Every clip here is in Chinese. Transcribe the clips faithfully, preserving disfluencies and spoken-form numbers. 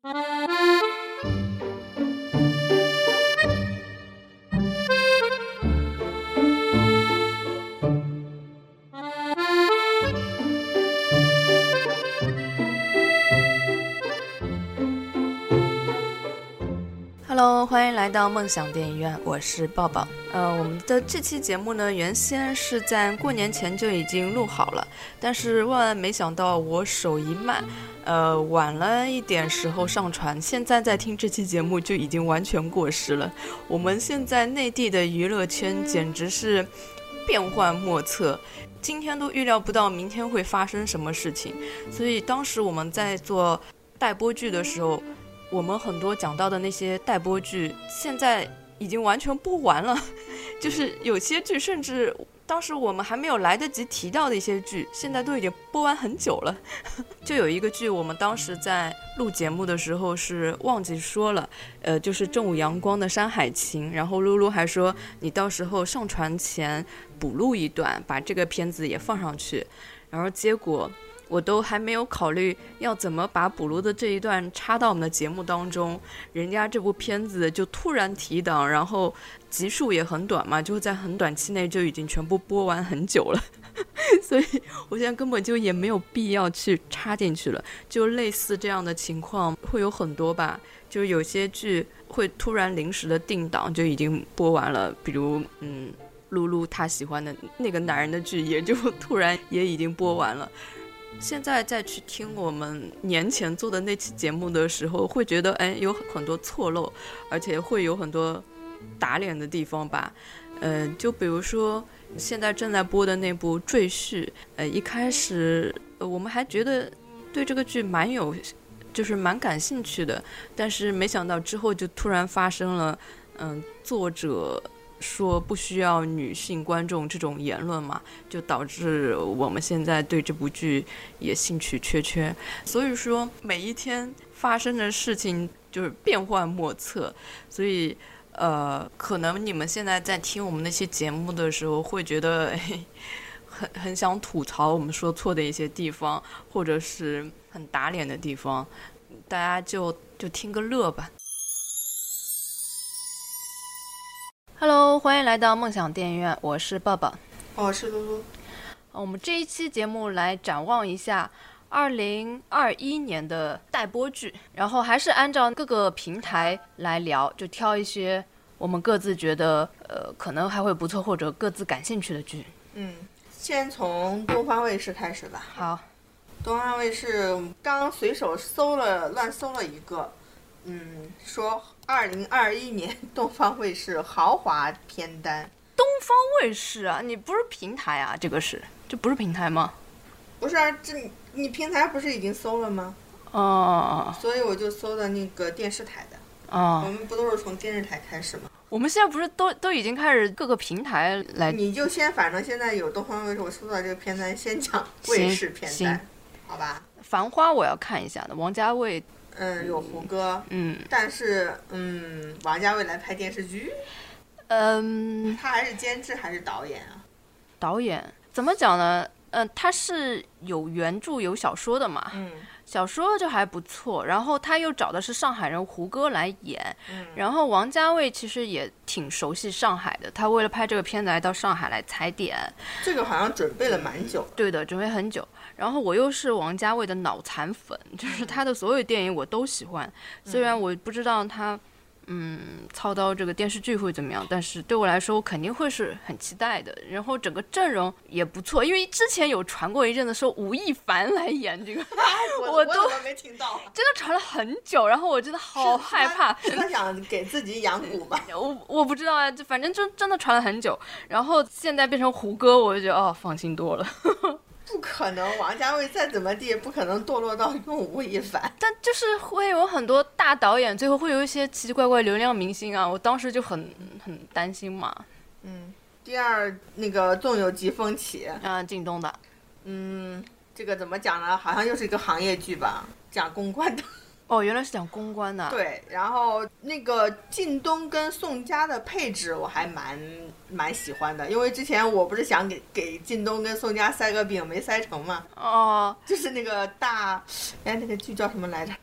Hello， 欢迎来到梦想电影院，我是抱抱。呃，我们的这期节目呢，原先是在过年前就已经录好了，但是万万没想到我手一慢，呃，晚了一点时候上传，现在在听这期节目就已经完全过时了。我们现在内地的娱乐圈简直是变幻莫测，今天都预料不到明天会发生什么事情，所以当时我们在做待播剧的时候，我们很多讲到的那些待播剧现在已经完全播完了，就是有些剧甚至当时我们还没有来得及提到的一些剧现在都已经播完很久了。就有一个剧我们当时在录节目的时候是忘记说了，呃，就是正午阳光的《山海情》，然后露露还说你到时候上传前补录一段，把这个片子也放上去，然后结果我都还没有考虑要怎么把补录的这一段插到我们的节目当中，人家这部片子就突然提档，然后集数也很短嘛，就在很短期内就已经全部播完很久了所以我现在根本就也没有必要去插进去了。就类似这样的情况会有很多吧，就有些剧会突然临时的定档就已经播完了，比如嗯，露露她喜欢的那个男人的剧也就突然也已经播完了。现在再去听我们年前做的那期节目的时候，会觉得哎，有很多错漏，而且会有很多打脸的地方吧。呃，就比如说现在正在播的那部《赘婿》，呃，一开始、呃、我们还觉得对这个剧蛮有，就是蛮感兴趣的，但是没想到之后就突然发生了，嗯、呃，作者说不需要女性观众这种言论嘛，就导致我们现在对这部剧也兴趣缺缺。所以说每一天发生的事情就是变幻莫测，所以呃，可能你们现在在听我们那些节目的时候会觉得、哎、很很想吐槽我们说错的一些地方，或者是很打脸的地方，大家就就听个乐吧。Hello， 欢迎来到梦想电影院，我是抱抱， 我是露露。 我们这一期节目来展望一下二零二一年的待播剧，然后还是按照各个平台来聊，就挑一些我们各自觉得呃可能还会不错或者各自感兴趣的剧。 嗯，先从东方卫视开始吧。 好， 东方卫视刚随手搜了乱搜了一个，嗯，说二零二一年东方卫视豪华片单。 东方卫视啊，你不是平台啊？这个是，这不是平台吗？ 不是啊，这你平台不是已经搜了吗？ 哦， 所以我就搜的那个电视台的。 哦， 我们不都是从电视台开始吗？ 我们现在不是都都已经开始各个平台来， 你就先，反正现在有东方卫视，我搜到这个片单，先讲卫视片单，好吧？ 繁花我要看一下的，王家卫。 嗯，有胡歌， 嗯， 但是嗯，王家卫来拍电视剧， 嗯， 他还是监制还是导演啊？ 导演怎么讲呢？嗯、呃，他是有原著有小说的嘛， 嗯， 小说就还不错，然后他又找的是上海人胡歌来演， 嗯， 然后王家卫其实也挺熟悉上海的，他为了拍这个片子来到上海来踩点， 这个好像准备了蛮久， 对的，准备很久。然后我又是王家卫的脑残粉，就是他的所有电影我都喜欢，虽然我不知道他嗯操刀这个电视剧会怎么样，但是对我来说我肯定会是很期待的。然后整个阵容也不错，因为之前有传过一阵子说吴亦凡来演这个我, 我都我怎么没听到， 真的传了很久，然后我真的好害怕， 是 他, 他想给自己养蛊吧我我不知道啊，就反正就真的传了很久，然后现在变成胡歌，我就觉得哦放心多了不可能，王家卫再怎么地不可能堕落到用吴亦凡， 但就是会有很多大导演最后会有一些奇奇怪怪流量明星啊，我当时就很很担心嘛。 嗯，第二那个纵有疾风起啊，靳东的， 嗯，这个怎么讲呢？好像又是一个行业剧吧，讲公关的。 哦，原来是讲公关的。 对，然后那个靳东跟宋佳的配置我还蛮蛮喜欢的，因为之前我不是想给给靳东跟宋佳塞个饼没塞成嘛。 哦， 就是那个大，哎，那个剧叫什么来着？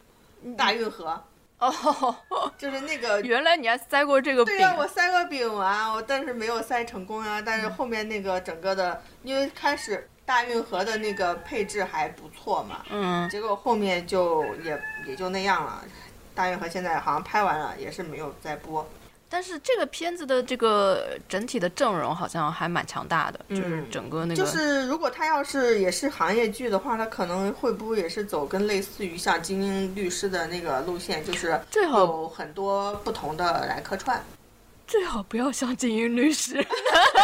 大运河。 哦， 就是那个， 原来你还塞过这个饼？ 对呀，我塞过饼啊，我但是没有塞成功啊。但是后面那个整个的，因为开始大运河的那个配置还不错嘛， 嗯， 结果后面就也也就那样了。大运河现在好像拍完了，也是没有再播。 但是这个片子的这个整体的阵容好像还蛮强大的，嗯、就是整个那个。 就是如果他要是也是行业剧的话，他可能会不会也是走跟类似于像精英律师的那个路线，就是最好有很多不同的来客串。 最好不要像精英律师。啊，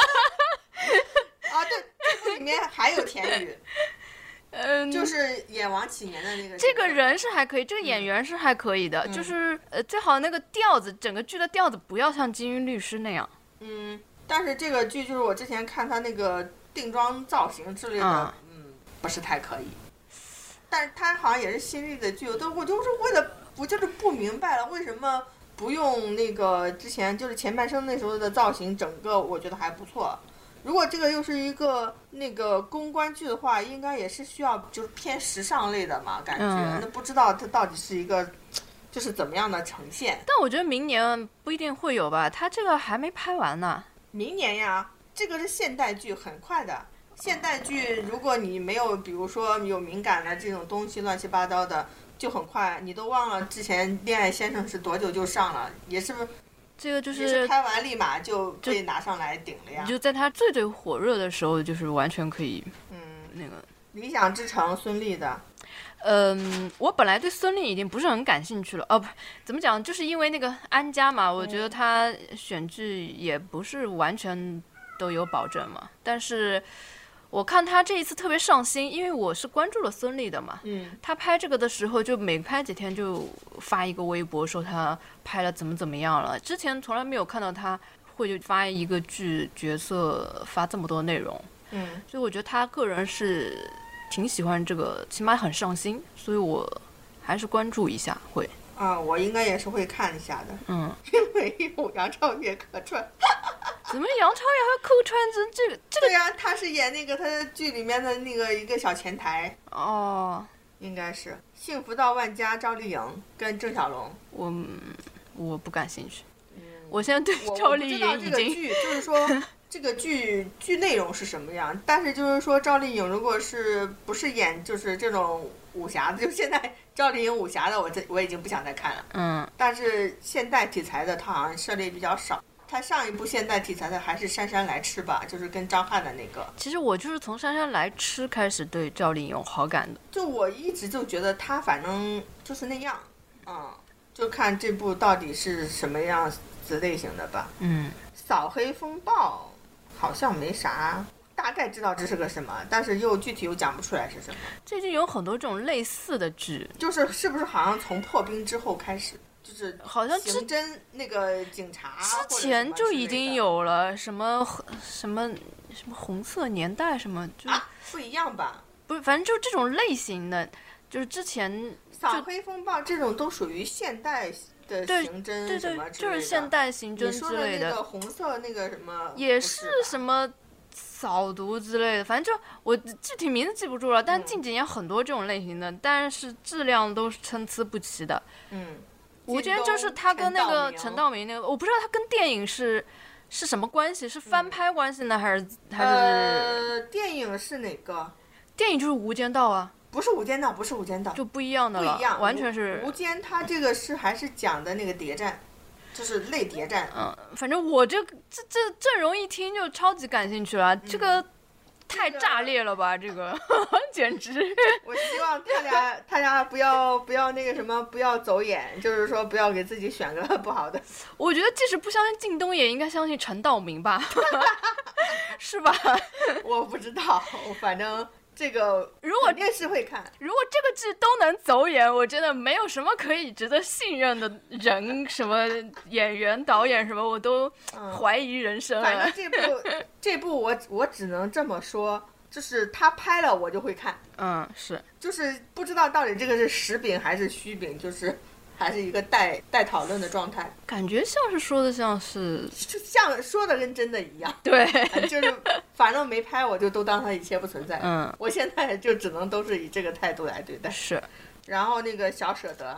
对，这部里面还有田雨。 嗯， 就是演王启年的那个， 这个人是还可以，这个演员是还可以的，嗯、就是呃，最好那个调子，整个剧的调子不要像《精英律师》那样。 嗯，但是这个剧就是我之前看他那个定妆造型之类的，嗯，嗯不是太可以。但是他好像也是新立的剧，我都我就是为了，我就是不明白了，为什么不用那个之前就是前半生那时候的造型，整个我觉得还不错。如果这个又是一个那个公关剧的话，应该也是需要就是偏时尚类的嘛，感觉、嗯、那不知道它到底是一个就是怎么样的呈现。 但我觉得明年不一定会有吧，它这个还没拍完呢。 明年呀，这个是现代剧，很快的。现代剧如果你没有比如说有敏感的这种东西乱七八糟的，就很快，你都忘了之前《恋爱先生》是多久就上了，也是不是？ 这个就是也是拍完立马就被拿上来顶了呀！ 就在他最最火热的时候，就是完全可以，嗯，那个理想之城孙俪的， 嗯，我本来对孙俪已经不是很感兴趣了，哦，不，怎么讲，就是因为那个安家嘛，我觉得他选剧也不是完全都有保证嘛，但是。我看他这一次特别上心，因为我是关注了孙俪的嘛。 嗯。 他拍这个的时候，就每拍几天就发一个微博，说他拍了怎么怎么样了。之前从来没有看到他会就发一个剧角色发这么多内容。 嗯。 所以我觉得他个人是挺喜欢这个，起码很上心，所以我还是关注一下会。 啊，我应该也是会看一下的。 嗯。 因为有杨超越客串。 怎么杨超越还客串这这个这个？ 对呀、啊，他是演那个他的剧里面的那个一个小前台。 哦， 应该是《幸福到万家》赵丽颖跟郑晓龙。 我我不感兴趣。 嗯， 我现在对赵丽颖已经。 这个剧就是说这个剧剧内容是什么样，但是就是说赵丽颖如果是不是演就是这种武侠的，就现在赵丽颖武侠的我这我已经不想再看了。 嗯。 但是现代题材的她好像涉猎比较少。他上一部现代题材的还是《姗姗来迟》吧，就是跟张翰的那个。 其实我就是从《姗姗来迟》开始对赵丽颖有好感的。 就我一直就觉得她反正就是那样，嗯，就看这部到底是什么样子类型的吧。 嗯。 扫黑风暴好像没啥，大概知道这是个什么，但是又具体又讲不出来是什么。 最近有很多这种类似的剧， 就是是不是好像从破冰之后开始？就是好像刑侦那个警察之前就已经有了什么什么什么红色年代什么就、 啊、不一样吧？ 不是，反正就这种类型的，就是之前扫黑风暴这种都属于现代的刑侦什么之类的， 就是现代刑侦之类的。 你说的那个红色那个什么也是什么扫毒之类的，反正就我具体名字记不住了，但近几年很多这种类型的，嗯、但是质量都是参差不齐的。 嗯。 我觉得就是他跟那个陈道明那个，我不知道他跟电影是是什么关系，是翻拍关系呢，还是还是？ 呃，电影是哪个？ 电影就是《无间道》啊。 不是《无间道》，不是《无间道》， 就不一样的了， 不一样， 完全是。 无间他这个是还是讲的那个谍战，就是类谍战。 嗯，反正我这这这阵容一听就超级感兴趣了，嗯、这个。太炸裂了吧！这个简直。 我希望他俩他俩不要不要那个什么，不要走眼，就是说不要给自己选个不好的。 我觉得即使不相信靳东，也应该相信陈道明吧，是吧？ 我不知道，反正这个如果电视会看， 如果这个剧都能走眼，我真的没有什么可以值得信任的人，什么演员、导演什么，我都怀疑人生、啊嗯。反正这部这部我我只能这么说，就是他拍了我就会看。 嗯，是， 就是不知道到底这个是实饼还是虚饼，就是还是一个待待讨论的状态。 感觉像是说的像是， 像说的跟真的一样。 对， 就是反正没拍，我就都当它一切不存在。 嗯， 我现在就只能都是以这个态度来对待。 是， 然后那个小舍得，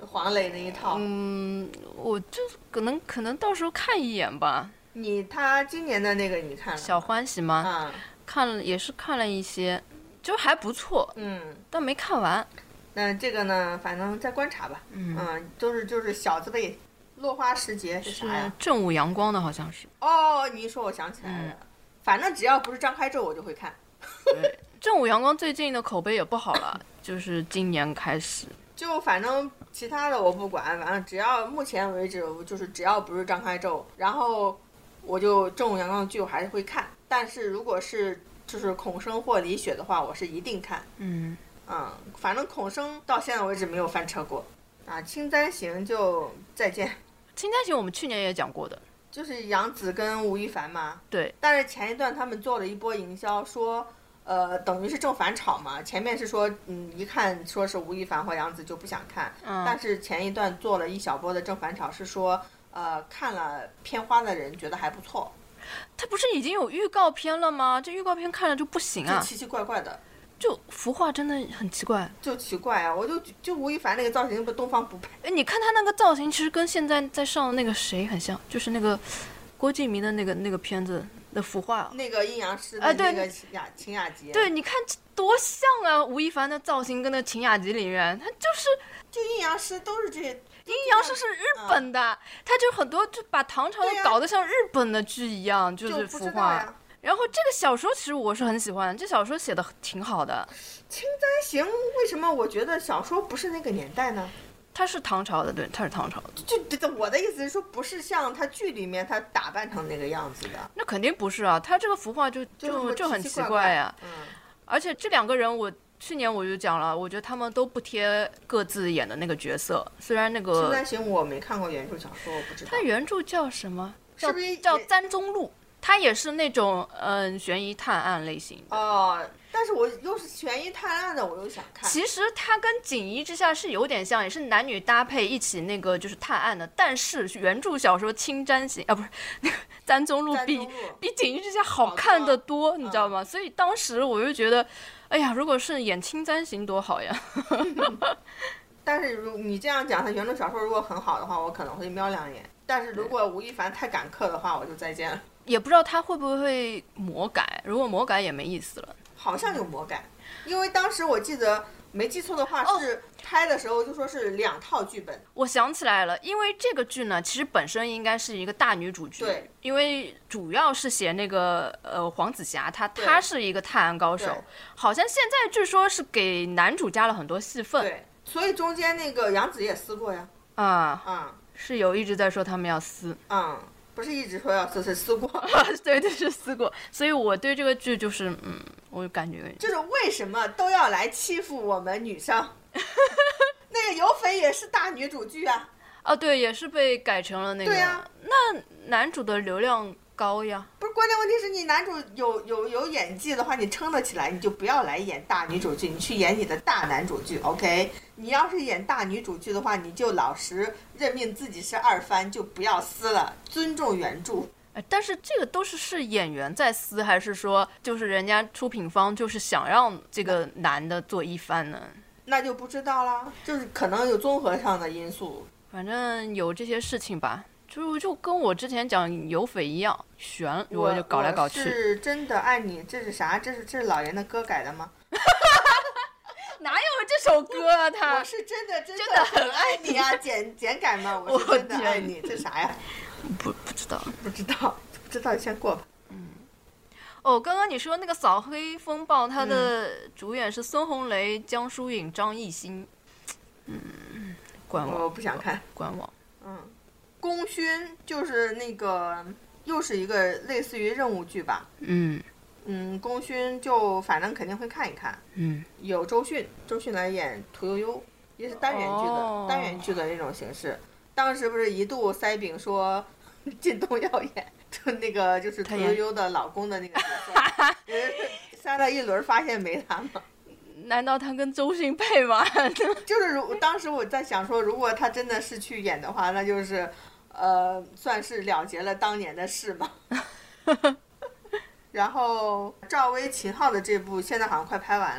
黄磊那一套。 嗯，我就可能可能到时候看一眼吧。 你他今年的那个你看了吗？ 小欢喜吗？ 啊， 看了也是看了一些，就还不错， 嗯， 但没看完。 那这个呢，反正再观察吧。 嗯， 嗯，都是就是小字辈。落花时节是啥呀？ 正午阳光的好像是。 哦，你一说我想起来了，嗯、反正只要不是张开咒我就会看。 对，正午阳光最近的口碑也不好了，就是今年开始。 就反正其他的我不管，反正只要目前为止就是只要不是张开咒，然后我就正午阳光的剧我还是会看。但是如果是就是孔生或李雪的话，我是一定看。 嗯嗯，反正孔生到现在为止没有翻车过啊。青簪行就再见。 青簪行我们去年也讲过的， 就是杨紫跟吴亦凡嘛。 对。 但是前一段他们做了一波营销，说呃等于是正反炒嘛。前面是说嗯一看说是吴亦凡或杨紫就不想看， 嗯、 但是前一段做了一小波的正反炒，是说呃看了片花的人觉得还不错。 他不是已经有预告片了吗？这预告片看了就不行啊， 就奇奇怪怪的。 就服化真的很奇怪， 就奇怪啊！我就就吴亦凡那个造型不东方不败。 哎，你看他那个造型，其实跟现在在上的那个谁很像，就是那个郭敬明的那个那个片子的服化， 那个阴阳师的那个秦雅秦雅集。 对，你看多像啊！吴亦凡的造型跟那秦雅集里面，他就是就阴阳师都是这些。 阴阳师是日本的，嗯、他就很多就把唐朝的搞得像日本的剧一样， 啊、 就是服化。然后这个小说其实我是很喜欢，这小说写的挺好的。 青簪行为什么我觉得小说不是那个年代呢？ 它是唐朝的，对，它是唐朝的。 就我的意思是说，不是像他剧里面他打扮成那个样子的。 那肯定不是啊，他这个服化就就就很奇怪呀、啊。 嗯。 而且这两个人我。去年我就讲了，我觉得他们都不贴各自演的那个角色，虽然那个青簪行我没看过原著小说，我不知道。 他原著叫什么？ 是不是叫簪中录？他也是那种嗯悬疑探案类型的。 哦，但是我又是悬疑探案的，我又想看。 其实他跟锦衣之下是有点像，也是男女搭配一起那个就是探案的，但是原著小说青簪行啊不是那个簪中录比比锦衣之下好看得多，你知道吗？嗯、所以当时我就觉得。哎呀，如果是演青簪行多好呀！ 但是如你这样讲，他原著小说如果很好的话，我可能会瞄两眼。但是如果吴亦凡太赶客的话，我就再见了。 也不知道他会不会魔改，如果魔改也没意思了。 好像有魔改，因为当时我记得没记错的话是拍的时候就说是两套剧本。 我想起来了，因为这个剧呢，其实本身应该是一个大女主剧， 对， 因为主要是写那个呃黄子霞，她她是一个探案高手，好像现在据说是给男主加了很多戏份， 对，所以中间那个杨紫也撕过呀， 啊啊、嗯， 是有一直在说他们要撕， 嗯。不是一直说要撕，是撕过。 对对，是撕过。所以我对这个剧就是，嗯，我感觉就是为什么都要来欺负我们女生？那个有匪也是大女主剧啊。 哦，对，也是被改成了那个。 对呀、啊。 那男主的流量高呀。 不是，关键问题是你男主有有有演技的话，你撑得起来，你就不要来演大女主剧，你去演你的大男主剧 ，OK？ 你要是演大女主剧的话，你就老实认命自己是二番，就不要撕了，尊重原著。 但是这个都是是演员在撕，还是说就是人家出品方就是想让这个男的做一番呢？ 那就不知道啦，就是可能有综合上的因素。 反正有这些事情吧，就就跟我之前讲有匪一样悬，我就搞来搞去。 我是真的爱你，这是啥？这是这是老严的歌改的吗？ 哪有这首歌啊他？ 我是真的真的很爱你啊，简简改吗？我是真的爱你，这啥呀？ 不不知道， 不知道，不知道，先过吧。 嗯。哦，刚刚你说那个《扫黑风暴》，它的主演是孙红雷、江疏影、张艺兴。嗯，官网。 我不想看。 官网。 嗯。功勋就是那个，又是一个类似于任务剧吧。 嗯。 嗯，功勋就反正肯定会看一看。 嗯， 有周迅，周迅来演屠呦呦，也是单元剧的、哦、单元剧的那种形式。当时不是一度塞饼说靳东要演，就那个就是屠呦呦的老公的那个角色，塞了一轮发现没他吗？ 难道他跟周迅配吗？ 就是如当时我在想说，如果他真的是去演的话，那就是呃，算是了结了当年的事嘛。然后赵薇、秦昊的这部现在好像快拍完了，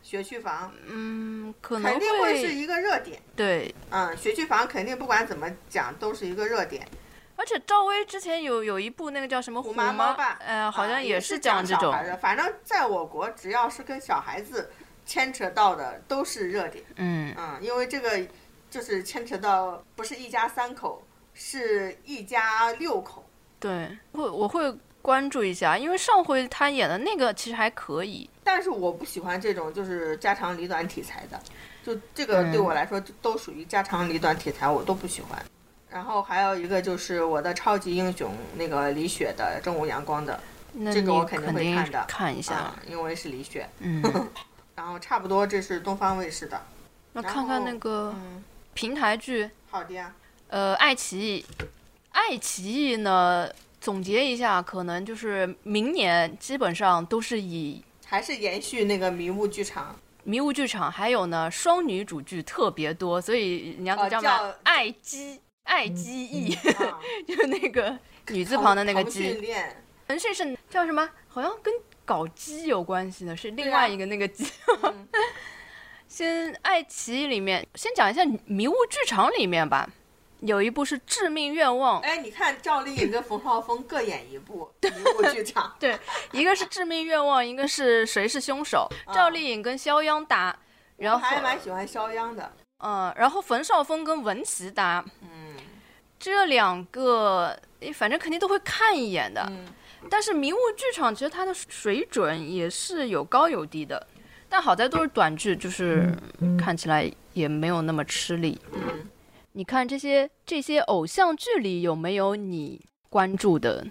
学区房， 嗯，可能肯定会是一个热点。 对， 嗯，学区房肯定不管怎么讲都是一个热点。 而且赵薇之前有有一部那个叫什么《 虎妈猫爸》， 呃，好像也是讲这种。 的，反正在我国，只要是跟小孩子牵扯到的都是热点。 嗯嗯，因为这个就是牵扯到不是一家三口，是一家六口。 对，会我会关注一下，因为上回他演的那个其实还可以。 但是我不喜欢这种就是家长里短题材的，就这个对我来说就都属于家长里短题材，我都不喜欢。然后还有一个就是我的超级英雄那个李雪的正午阳光的，这个我肯定会看的， 看一下、 啊，因为是李雪。 嗯， 然后差不多这是东方卫视的。 那看看那个平台剧。 嗯、好的呀。 呃，爱奇艺，爱奇艺呢，总结一下，可能就是明年基本上都是以还是延续那个迷雾剧场。 迷雾剧场，还有呢，双女主剧特别多，所以你要叫什么？爱基。爱基艺、嗯啊、就是那个女字旁的那个基。腾讯是叫什么？好像跟搞基有关系的，是另外一个那个基。啊嗯、先爱奇艺里面，先讲一下迷雾剧场里面吧，有一部是《致命愿望》。 哎，你看赵丽颖跟冯绍峰各演一部迷雾剧场。 对，一个是《致命愿望》，一个是谁是凶手。啊、赵丽颖跟肖央搭，然后我还蛮喜欢肖央的。 嗯，然后冯绍峰跟文淇搭。 嗯。 这两个反正肯定都会看一眼的、 嗯、 但是迷雾剧场其实它的水准也是有高有低的，但好在都是短剧，就是看起来也没有那么吃力、 嗯、 你看这些这些偶像剧里有没有你关注的？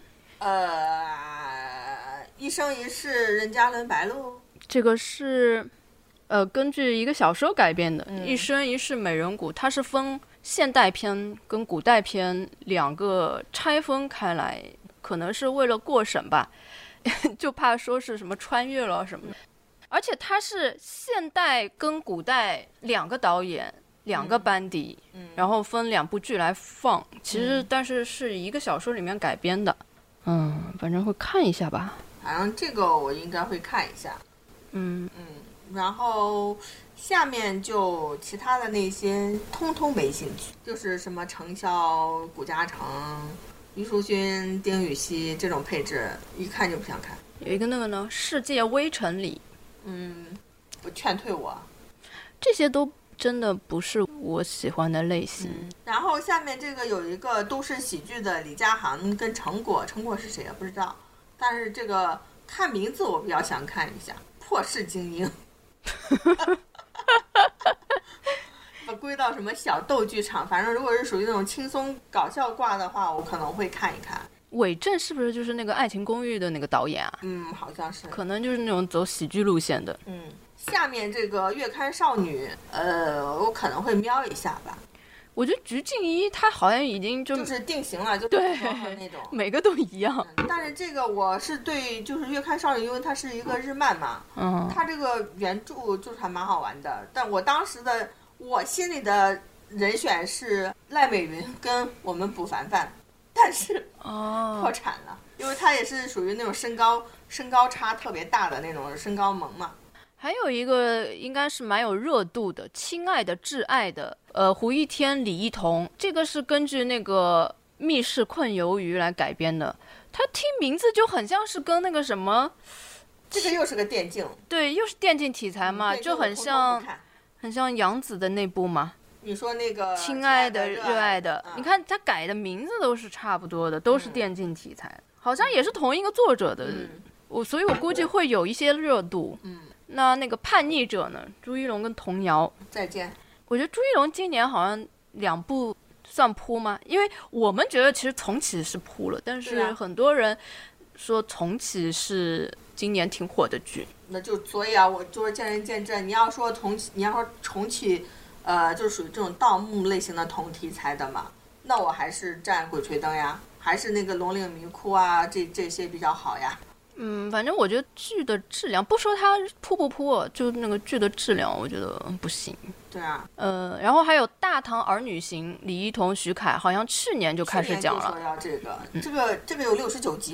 呃，一生一世任嘉伦白鹿， 这个是呃根据一个小说改编的、 嗯、 一生一世美人谷，它是分现代篇跟古代篇两个拆分开来，可能是为了过审吧，就怕说是什么穿越了什么的。而且它是现代跟古代两个导演、两个班底， 嗯、 然后分两部剧来放。其实，但是是一个小说里面改编的。嗯，反正会看一下吧。 反正这个我应该会看一下。 嗯嗯，然后。下面就其他的那些通通没兴趣，就是什么程潇、谷嘉诚、虞书欣、丁禹兮这种配置，一看就不想看。 有一个那个呢，《世界微尘里》， 嗯，我劝退我。 这些都真的不是我喜欢的类型。 嗯、然后下面这个有一个都市喜剧的李佳航跟陈果，陈果是谁啊？不知道，但是这个看名字我比较想看一下，《破世精英》。把归到什么小逗剧场，反正如果是属于那种轻松搞笑挂的话，我可能会看一看。 韦正是不是就是那个《爱情公寓》的那个导演啊？ 嗯，好像是。 可能就是那种走喜剧路线的。 嗯，下面这个月刊少女，呃，我可能会瞄一下吧。 我觉得鞠婧祎她好像已经就就是定型了，就对那种， 每个都一样、 嗯。但是这个我是对，就是月刊少女，因为它是一个日漫嘛， 嗯， 它这个原著就是还蛮好玩的。但我当时的我心里的人选是赖美云跟我们卜凡凡，但是哦破产了，因为她也是属于那种身高身高差特别大的那种身高萌嘛。 还有一个应该是蛮有热度的，《亲爱的挚爱的》，呃，胡一天、李一桐，这个是根据那个《密室困鱿鱼》来改编的。它听名字就很像是跟那个什么， 这个又是个电竞， 对，又是电竞题材嘛， 嗯、 就很像，很像杨紫的那部嘛。 你说那个《 亲爱的热爱的》， 嗯、 你看它改的名字都是差不多的，都是电竞题材，嗯、好像也是同一个作者的， 嗯、 我所以我估计会有一些热度。 嗯。 那那个叛逆者呢？朱一龙跟童瑶再见。 我觉得朱一龙今年好像两部算扑吗？因为我们觉得其实重启是扑了，但是很多人说重启是今年挺火的剧。 那就所以啊，我就是见仁见智。你要说重启，你要说重启，呃，就属于这种盗墓类型的同题材的嘛，那我还是站鬼吹灯呀，还是那个龙岭迷窟啊，这这些比较好呀。 嗯，反正我觉得剧的质量，不说它扑不扑，就那个剧的质量，我觉得不行。 对啊， 呃，然后还有《大唐儿女行》，李一桐、徐凯，好像去年就开始讲了。 去年就说要这个，嗯、这个这个有六十九集嘛，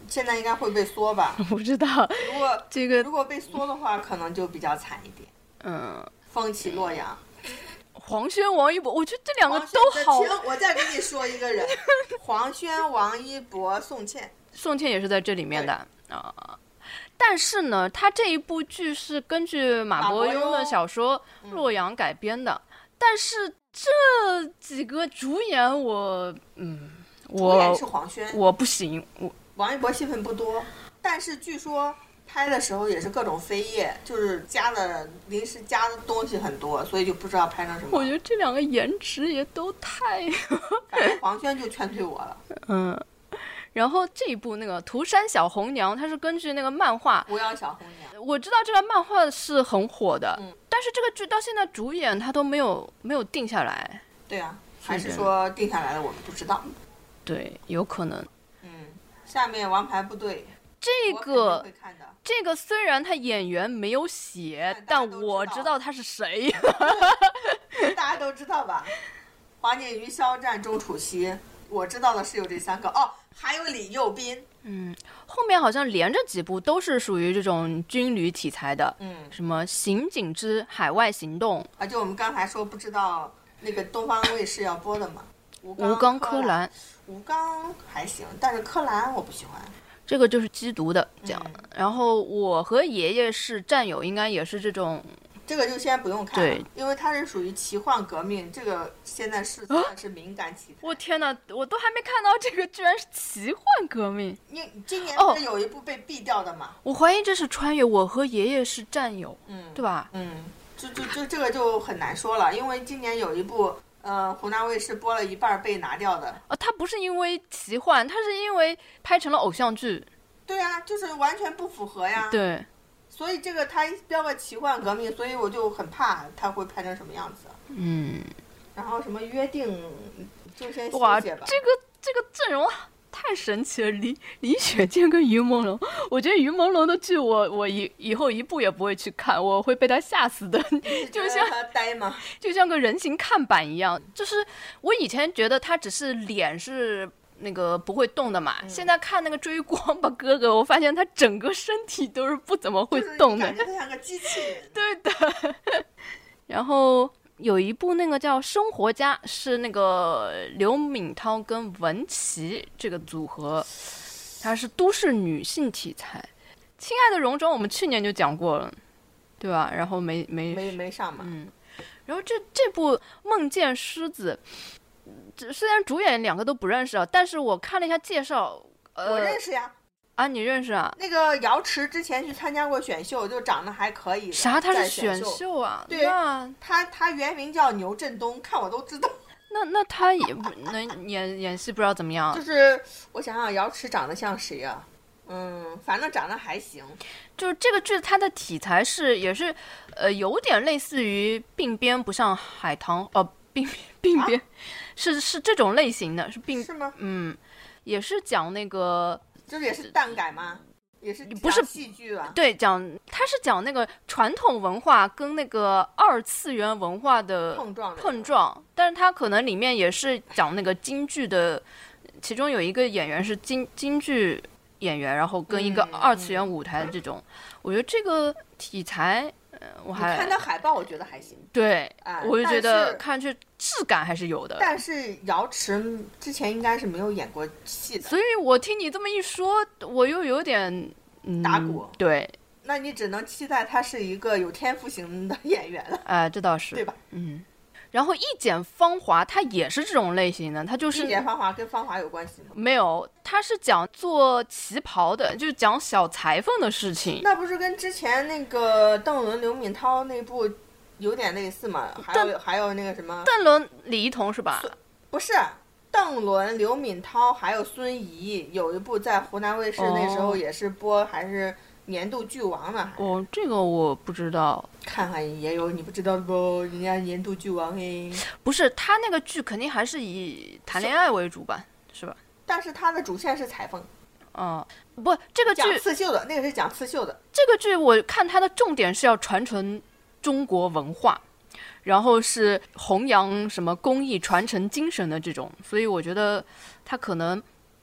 现在应该会被缩吧？ 不知道。 如果这个如果被缩的话，可能就比较惨一点。 嗯， 风起洛阳。 黄轩、王一博，我觉得这两个都好。 行，我再给你说一个人，黄轩、王一博、宋茜。 宋茜也是在这里面的啊、呃。但是呢，他这一部剧是根据马伯庸的小说《洛阳》改编的，嗯、但是这几个主演我，嗯，我主演是黄轩， 我不行，我王一博戏份不多，但是据说拍的时候也是各种飞页，就是加的临时加的东西很多，所以就不知道拍成什么。 我觉得这两个颜值也都太…… 反正黄轩就劝退我了。 嗯。然后这一部那个《涂山小红娘》，它是根据那个漫画 《巫妖小红娘》， 我知道这个漫画是很火的， 嗯、 但是这个剧到现在主演他都没有没有定下来。 对啊，还是说定下来了我们不知道？ 对，有可能。 嗯，下面《王牌部队》 这个会看的这个虽然他演员没有写，但我知道他是谁。 大家都知道吧？黄景瑜、肖战、钟楚曦。我知道的是有这三个哦，还有李幼斌。 嗯，后面好像连着几部都是属于这种军旅题材的。 嗯， 什么《刑警之海外行动》 啊，就我们刚才说不知道那个东方卫视要播的嘛。吴刚柯蓝， 吴刚还行，但是柯蓝我不喜欢。 这个就是缉毒的讲、 嗯。 然后我和爷爷是战友，应该也是这种。 这个就先不用看了， 对，因为它是属于奇幻革命，这个现在是算是敏感题材。 我、啊、天哪，我都还没看到这个，居然是奇幻革命！ 你今年不是有一部被毙掉的吗？ 哦、我怀疑这是穿越，我和爷爷是战友， 嗯， 对吧？ 嗯，就就就这个就很难说了，因为今年有一部，呃，湖南卫视播了一半被拿掉的。 啊，它不是因为奇幻，它是因为拍成了偶像剧。 对啊，就是完全不符合呀。 对。 所以这个他标个奇幻革命，所以我就很怕他会拍成什么样子。 嗯， 然后什么约定，就先休哇， 息吧。 这个这个阵容太神奇了，李李雪健跟于朦胧，我觉得于朦胧的剧我我以以后一部也不会去看，我会被他吓死的。就像他呆吗？ 就像个人形看板一样，就是我以前觉得他只是脸是。那个不会动的嘛、嗯，现在看那个追光吧哥哥，我发现他整个身体都是不怎么会动的， 就是、感觉他像个机器人。 对的。然后有一部那个叫《生活家》，是那个刘敏涛跟文琪这个组合，它是都市女性题材。亲爱的戎装我们去年就讲过了，对吧？然后没没没没上嘛。 嗯。然后这这部《梦见狮子》。虽然主演两个都不认识啊，但是我看了一下介绍，呃， 我认识呀。 啊，你认识啊？ 那个瑶池之前去参加过选秀，就长得还可以。 啥？他是选秀啊？ 对啊，他他原名叫牛振东，看我都知道。 那那他也不能演演戏，不知道怎么样。 就是我想想，瑶池长得像谁啊？嗯，反正长得还行。 就是这个剧，它的题材是也是，呃，有点类似于鬓边不上海棠哦，鬓鬓边。啊是是这种类型的，是并是吗？ 嗯，也是讲那个， 就是也是耽改吗？也是不是戏剧啊？ 对，讲它是讲那个传统文化跟那个二次元文化的碰撞碰撞，但是它可能里面也是讲那个京剧的，其中有一个演员是京京剧演员，然后跟一个二次元舞台的这种，嗯、我觉得这个题材。我还你看到海报，我觉得还行。 对， 啊、 我就觉得看去质感还是有的。 但是瑶池之前应该是没有演过戏的， 所以我听你这么一说，我又有点、嗯、 打鼓。 对， 那你只能期待他是一个有天赋型的演员了。 哎、呃，这倒是， 对吧？ 嗯。然后《一剪芳华》它也是这种类型的，它就是《 一剪芳华》跟芳华有关系吗？ 没有，它是讲做旗袍的，就是讲小裁缝的事情。 那不是跟之前那个邓伦、刘敏涛那部有点类似吗？还有还有那个什么邓伦、李一桐是吧？ 不是，邓伦、刘敏涛还有孙怡有一部在湖南卫视那时候也是播，哦、还是年度剧王呢。 哦，这个我不知道。 看看也有你不知道的不？人家年度剧王嘿。 不是，他那个剧肯定还是以谈恋爱为主吧，是吧？ 但是他的主线是裁缝。 嗯，不，这个剧讲刺绣的，那个是讲刺绣的。 这个剧我看它的重点是要传承中国文化，然后是弘扬什么工艺传承精神的这种，所以我觉得它可能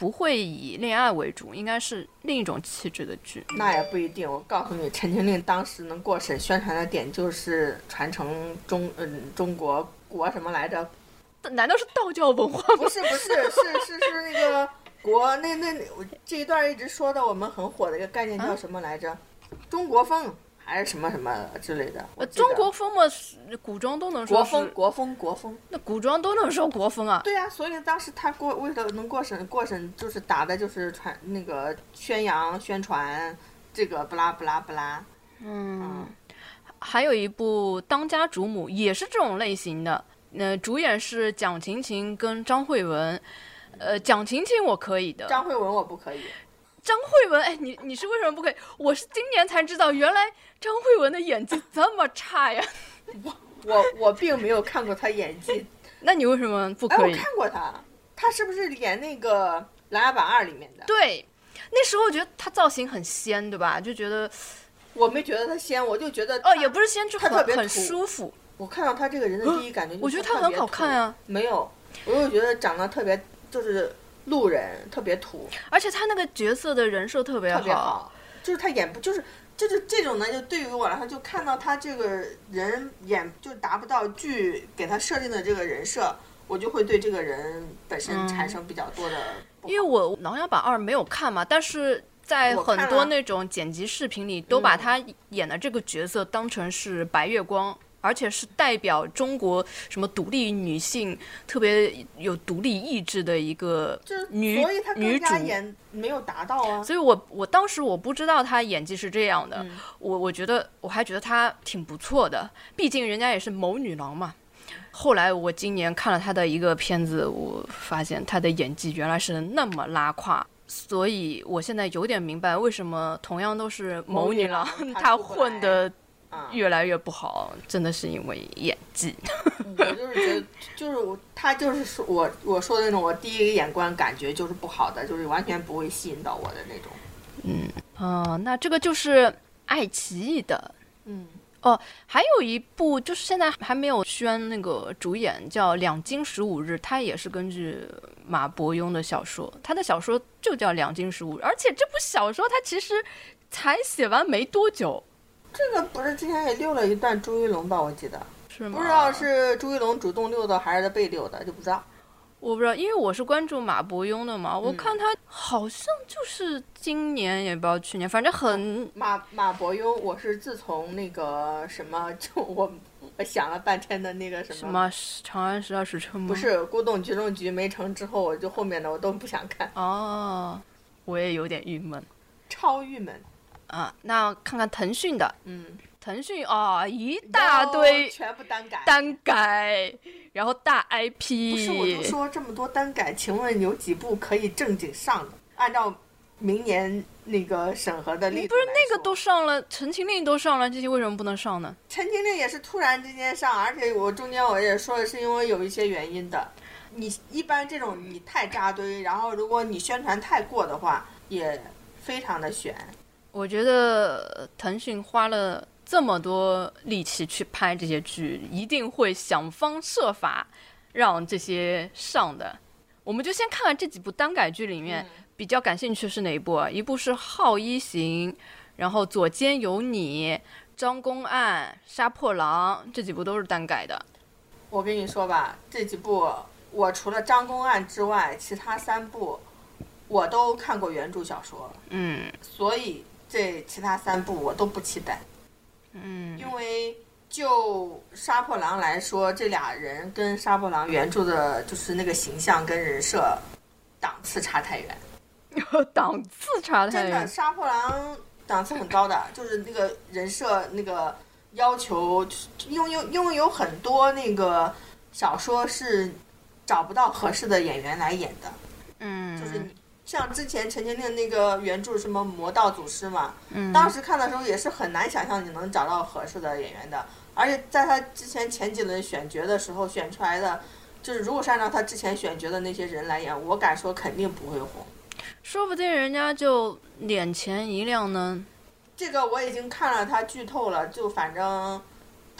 不会以恋爱为主，应该是另一种气质的剧。 那也不一定，我告诉你，《陈情令》当时能过审宣传的点就是传承中嗯中国国什么来着？ 难道是道教文化吗？ 不是不是，是是是那个国那那这一段一直说的我们很火的一个概念叫什么来着？嗯、中国风还是什么什么之类的？ 呃，中国风嘛，古装都能说国风国风国风， 那古装都能说国风啊？ 对呀、啊，所以当时他过为了能过审过审，就是打的就是传那个宣扬宣传这个不拉不拉不拉。 嗯，嗯还有一部《当家主母》也是这种类型的。呃，主演是蒋勤勤跟张慧雯，呃，蒋勤勤我可以的， 张慧雯我不可以。 张慧雯，哎，你你是为什么不可以？我是今年才知道，原来张慧雯的演技这么差呀！ 我我我并没有看过她演技， 那你为什么不可以？ 哎，我看过她，她是不是演那个《琅琊榜二》里面的？ 对，那时候我觉得她造型很仙，对吧？就觉得我没觉得她仙，我就觉得哦，也不是仙，就很特别很舒服。 我看到他这个人的第一感觉就是、 我觉得他很好看啊。 没有，我就觉得长得特别就是路人，特别土。 而且他那个角色的人设特别好， 特别好，就是他演不就是就是这种呢，就对于我来说，就看到他这个人演就达不到剧给他设定的这个人设，我就会对这个人本身产生比较多的不好、 嗯。因为我《琅琊榜二》没有看嘛，但是在很多那种剪辑视频里，都把他演的这个角色当成是白月光。嗯，而且是代表中国什么独立女性特别有独立意志的一个女所以她女主， 演没有达到啊。 所以我我当时我不知道她演技是这样的， 嗯、 我我觉得我还觉得她挺不错的，毕竟人家也是谋女郎嘛。后来我今年看了她的一个片子，我发现她的演技原来是那么拉胯。所以我现在有点明白为什么同样都是谋女郎，她混的越来越不好，真的是因为演技。 我就是觉得，就是我他就是说我我说的那种，我第一个眼观感觉就是不好的，就是完全不会吸引到我的那种。 嗯啊、呃，那这个就是爱奇艺的。 嗯哦，还有一部就是现在还没有宣那个主演，叫《两京十五日》，它也是根据马伯庸的小说，他的小说就叫《两京十五日》，而且这部小说他其实才写完没多久。 这个不是之前也溜了一段朱一龙吧？我记得是吗？ 不知道是朱一龙主动溜的还是他被溜的，就不知道。 我不知道，因为我是关注马伯庸的嘛，我看他好像就是今年，也不知道去年，反正很马马伯庸，我是自从那个什么，就我我想了半天的那个什么什么长安十二时辰吗？ 不是，古董局中局没成之后，我就后面的我都不想看。 哦，我也有点郁闷， 超郁闷啊！那看看腾讯的， 嗯。 腾讯啊、哦，一大堆全部单改， 单改，然后大 I P。 不是，我就说这么多单改，请问有几部可以正经上的？按照明年那个审核的力度来说， 你不是那个都上了，《陈情令》都上了，这些为什么不能上呢？ 《陈情令》也是突然之间上，而且我中间我也说的是因为有一些原因的。你一般这种你太扎堆，然后如果你宣传太过的话，也非常的悬。 我觉得腾讯花了这么多力气去拍这些剧，一定会想方设法让这些上的。我们就先看看这几部单改剧里面、嗯、比较感兴趣是哪一部啊？一部是《好一行》，然后《左肩有你》、《张公案》、《杀破狼》，这几部都是单改的。 我跟你说吧，这几部我除了《张公案》之外，其他三部我都看过原著小说， 嗯， 所以这其他三部我都不期待。 嗯， 因为就杀破狼来说，这俩人跟杀破狼原著的就是那个形象跟人设档次差太远。 档次差太远。 真的，杀破狼档次很高的，就是那个人设那个要求，因为因为有很多那个小说是找不到合适的演员来演的。 嗯， 就是你像之前陈情令那个原著什么魔道祖师嘛， 嗯， 当时看的时候也是很难想象你能找到合适的演员的，而且在他之前前几轮选角的时候选出来的，就是如果是按照他之前选角的那些人来演，我敢说肯定不会红， 说不定人家就脸前一亮呢。 这个我已经看了他剧透了，就反正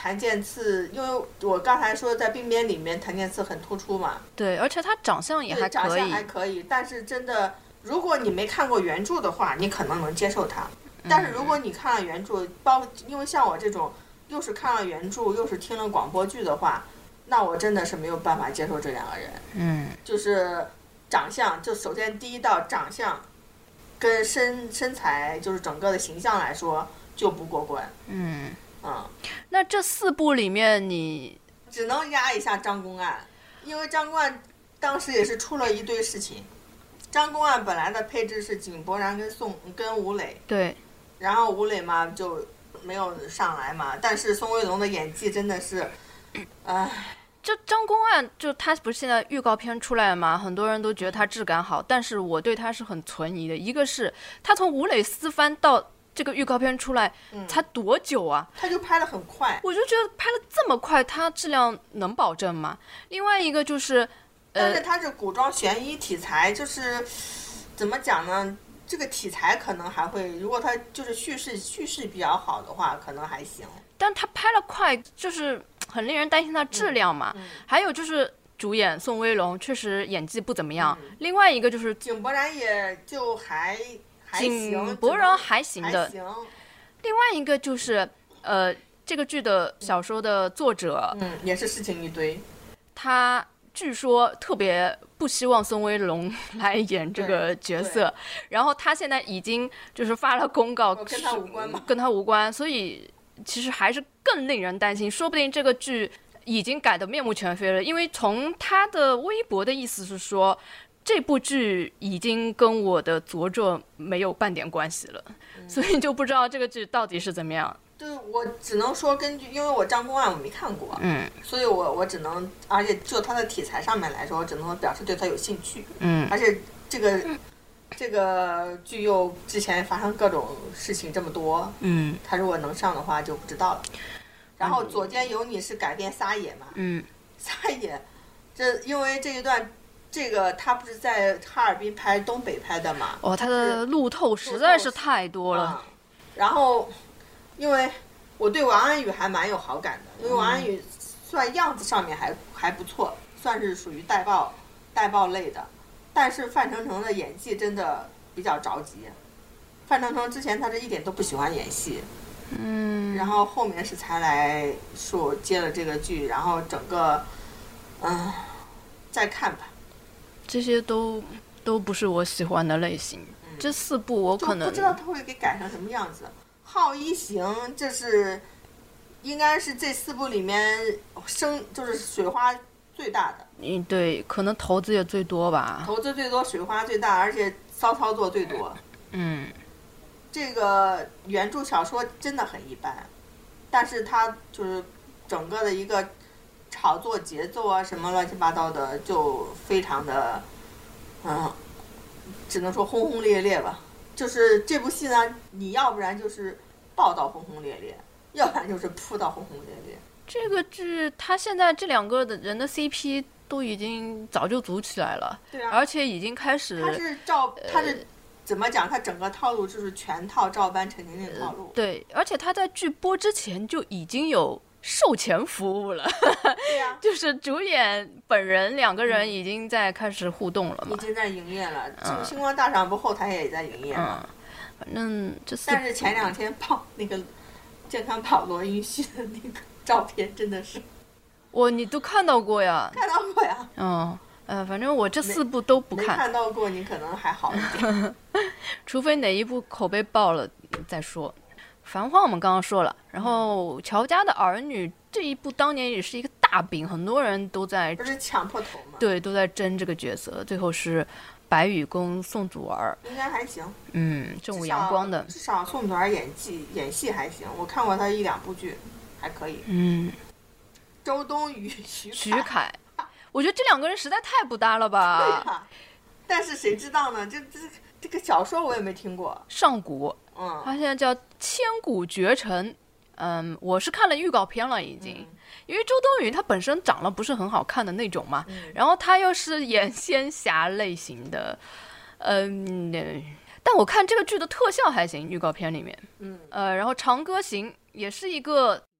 谭健次，因为我刚才说在冰鞭里面谭健次很突出嘛， 对，而且他长相也还可以， 长相还可以，但是真的，如果你没看过原著的话，你可能能接受他。但是如果你看了原著，包因为像我这种又是看了原著又是听了广播剧的话，那我真的是没有办法接受这两个人。 嗯， 就是长相，就首先第一道长相跟身身材，就是整个的形象来说就不过关。 嗯嗯， 那这四部里面你只能压一下张公案，因为张公案当时也是出了一堆事情。张公案本来的配置是井柏然跟宋跟吴磊， 对， 然后吴磊嘛就没有上来嘛，但是宋威龙的演技真的是，唉。 这张公案就他不是现在预告片出来了吗？很多人都觉得他质感好，但是我对他是很存疑的。一个是他从吴磊私翻到这个预告片出来， 嗯、 才多久啊？ 他就拍得很快， 我就觉得拍得这么快，他质量能保证吗？另外一个就是，呃， 但是他是古装悬疑题材，就是怎么讲呢？这个题材可能还会，如果他就是叙事叙事比较好的话，可能还行。 但他拍了快，就是很令人担心他质量嘛。 嗯嗯、 还有就是主演宋威龙确实演技不怎么样。嗯、另外一个就是井柏然也就还还行， 井柏然还行的。 行另外一个就是呃，这个剧的小说的作者， 嗯，也是事情一堆。 他据说特别不希望宋威龙来演这个角色，然后他现在已经就是发了公告， 跟他无关嘛， 跟他无关，所以其实还是更令人担心，说不定这个剧已经改得面目全非了。因为从他的微博的意思是说，这部剧已经跟我的着作没有半点关系了，嗯、所以就不知道这个剧到底是怎么样。 就是我只能说根据，因为我张公案我没看过， 嗯， 所以我我只能，而且就它的题材上面来说，我只能表示对它有兴趣， 嗯， 而且这个、嗯、这个剧又之前发生各种事情这么多， 嗯， 它如果能上的话就不知道了。然后左肩有你是改编撒野嘛， 嗯， 撒野，这因为这一段。这个他不是在哈尔滨拍东北拍的嘛？ 哦，他的路透实在是太多了。 嗯、然后，因为我对王安宇还蛮有好感的，因为王安宇算样子上面还还不错，算是属于带爆带爆类的。但是范丞丞的演技真的比较着急。范丞丞之前他是一点都不喜欢演戏， 嗯， 然后后面是才来说接了这个剧，然后整个，嗯，再看吧。 这些都都不是我喜欢的类型。嗯、这四部我可能不知道他会给改成什么样子。好一行，这是应该是这四部里面生就是水花最大的。 嗯，对，可能投资也最多吧。 投资最多，水花最大，而且骚操作最多。 嗯， 这个原著小说真的很一般，但是它就是整个的一个。炒作节奏啊，什么乱七八糟的，就非常的，嗯，只能说轰轰烈烈吧。就是这部戏呢，你要不然就是爆到轰轰烈烈，要不然就是扑到轰轰烈烈。 这个剧，他现在这两个的人的 C P 都已经早就组起来了， 对啊， 而且已经开始。 他是照，他是、呃、怎么讲？他整个套路就是全套照搬陈情令套路、 呃。对，而且他在剧播之前就已经有。售前服务了， 对呀、啊， 就是主演本人两个人已经在开始互动了嘛， 已经在营业了。嗯，星光大赏不后台也在营业嘛。 嗯，反正这。 但是前两天跑那个健康跑罗云熙的那个照片真的是， 我你都看到过呀？ 看到过呀。 嗯，呃，反正我这四部都不看。 没看到过，你可能还好一点， 除非哪一部口碑爆了再说。繁花我们刚刚说了，然后乔家的儿女这一部当年也是一个大饼，很多人都在不是抢破头吗？ 对，都在争这个角色，最后是白宇跟宋祖儿， 应该还行。 嗯，正午阳光的， 至少宋祖儿演技演戏还行，我看过他一两部剧，还可以。 嗯， 周冬雨、徐徐凯，我觉得这两个人实在太不搭了吧？ 对呀，但是谁知道呢？这这这个小说我也没听过， 上古。 嗯， 他现在叫千古绝尘，嗯，我是看了预告片了已经，嗯、因为周冬雨她本身长得不是很好看的那种嘛， 嗯、 然后她又是演仙侠类型的，嗯，但我看这个剧的特效还行，预告片里面， 嗯， 呃，然后《长歌行》也是一个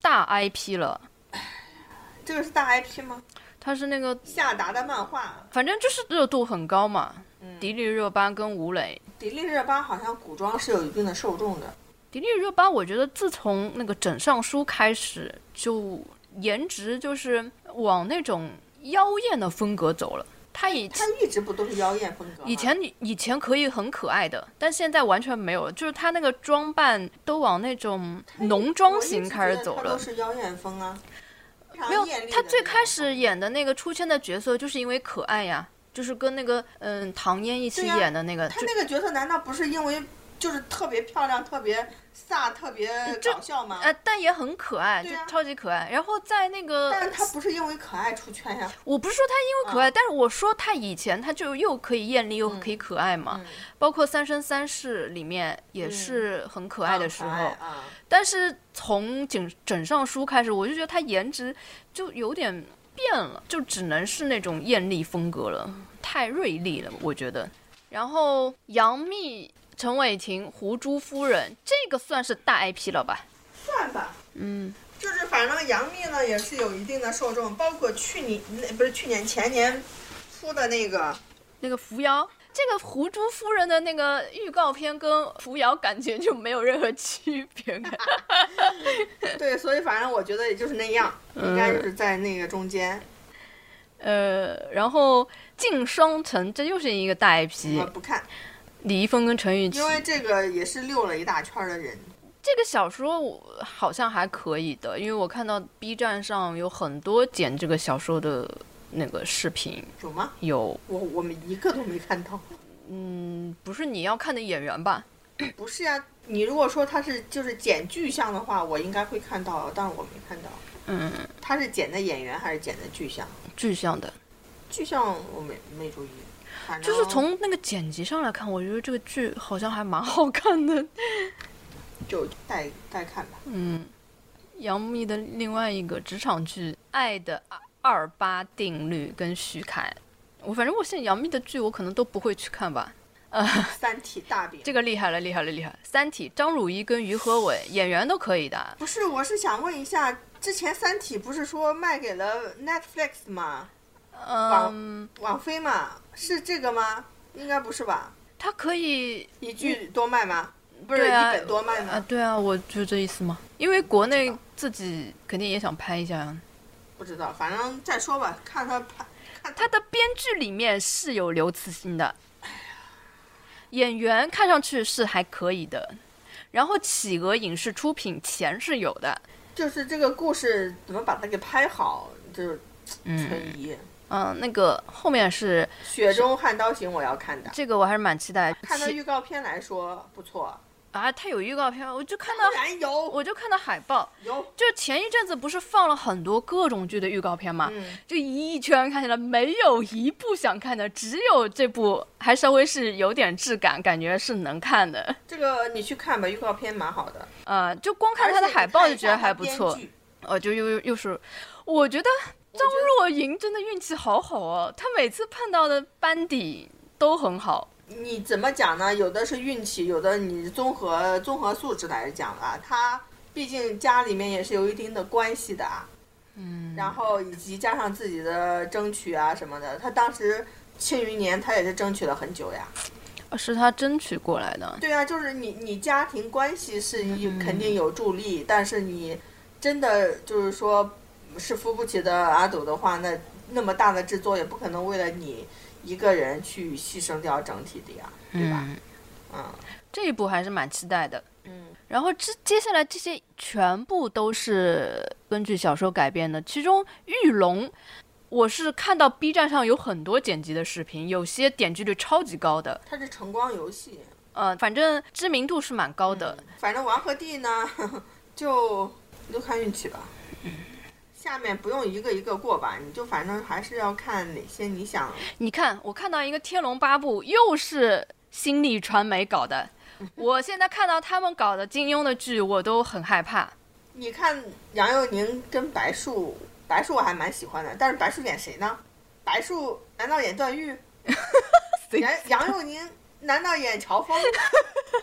大 I P 了。 这个是大 I P 吗？ 它是那个夏达的漫画， 反正就是热度很高嘛。 嗯、 迪丽热巴跟吴磊。 迪丽热巴好像古装是有一定的受众的。 迪丽热巴，我觉得自从那个枕上书开始，就颜值就是往那种妖艳的风格走了。他以他一直不都是妖艳风格吗？ 以前以前可以很可爱的，但现在完全没有了，就是他那个装扮都往那种浓妆型开始走了。 他都是妖艳风啊。 没有，他最开始演的那个出现的角色就是因为可爱呀，就是跟那个嗯唐嫣一起演的那个。 他那个角色难道不是因为就是特别漂亮、特别飒、特别搞笑吗？ 呃，但也很可爱，就超级可爱。然后在那个， 但是他不是因为可爱出圈呀。 我不是说他因为可爱，嗯、但是我说他以前他就又可以艳丽又可以可爱嘛。 嗯嗯、 包括《三生三世》里面也是很可爱的时候。 嗯嗯、 但是从枕枕上书开始，我就觉得他颜值就有点变了，就只能是那种艳丽风格了，太锐利了，我觉得。然后杨幂、陈伟霆、胡珠夫人，这个算是大 I P 了吧？ 算吧， 嗯， 就是反正杨幂呢也是有一定的受众，包括去年不是去年前年出的那个那个扶摇，这个胡珠夫人的那个预告片跟扶摇感觉就没有任何区别。 对，所以反正我觉得也就是那样，嗯、应该就是在那个中间。 呃，然后敬双城，这又是一个大 I P。 我不看。 李易峰跟陈钰琪， 因为这个也是溜了一大圈的人。 这个小说好像还可以的，因为我看到 B 站上有很多剪这个小说的那个视频。 有吗？ 有。 我我们一个都没看到。 嗯，不是你要看的演员吧？ 不是呀、啊，你如果说他是就是剪具象的话，我应该会看到，但是我没看到。 嗯。 他是剪的演员还是剪的具象？ 具象的。具象我没没注意。 就是从那个剪辑上来看，我觉得这个剧好像还蛮好看的， 就待待看吧。 嗯，杨幂的另外一个职场剧《爱的二八定律》跟徐凯，我反正我现在杨幂的剧我可能都不会去看吧。呃， 三体大饼， 这个厉害了，厉害了，厉害了！三体张汝仪跟于和伟演员都可以的。 不是，我是想问一下，之前三体不是说卖给了 Netflix 吗？ 嗯， 网飞嘛，是这个吗？应该不是吧？ 它可以一剧多卖吗？不是、 啊、 一本多卖吗？ 啊，对啊，我就这意思嘛。因为国内自己肯定也想拍一下。 不知道，反正再说吧，看他拍。看他的编剧里面是有刘慈欣的，演员看上去是还可以的，然后企鹅影视出品钱是有的， 就是这个故事怎么把它给拍好，就是存疑。 嗯嗯，那个后面是 《雪中悍刀行》，我要看的。 这个我还是蛮期待。 看到预告片来说不错啊，它有预告片，我就看到， 当然有， 我就看到海报。 有， 就前一阵子不是放了很多各种剧的预告片嘛， 嗯、 就一圈看起来没有一部想看的，只有这部还稍微是有点质感，感觉是能看的。 这个你去看吧，预告片蛮好的。 呃，就光看它的海报就觉得还不错。哦，就又又是，我觉得。张若昀真的运气好好哦，他每次碰到的班底都很好。 你怎么讲呢？有的是运气，有的你综合综合素质来讲啊。他毕竟家里面也是有一定的关系的啊， 嗯， 然后以及加上自己的争取啊什么的。他当时《庆余年》他也是争取了很久呀。 是他争取过来的。 对啊，就是你你家庭关系是肯定有助力，嗯、但是你真的就是说。是扶不起的阿斗的话，那那么大的制作也不可能为了你一个人去牺牲掉整体的呀，对吧？ 嗯， 嗯这一部还是蛮期待的。 嗯， 然后这接下来这些全部都是根据小说改编的，其中玉龙，我是看到 B 站上有很多剪辑的视频，有些点击率超级高的。 它是晨光游戏， 呃，反正知名度是蛮高的。 嗯、反正王和帝呢，呵呵就就看运气吧。 嗯。 下面不用一个一个过吧，你就反正还是要看哪些你想。 你看，我看到一个《天龙八部》，又是新力传媒搞的。我现在看到他们搞的金庸的剧，我都很害怕。 你看杨佑宁跟白树，白树我还蛮喜欢的，但是白树演谁呢？白树难道演段誉？杨杨佑宁难道演乔峰？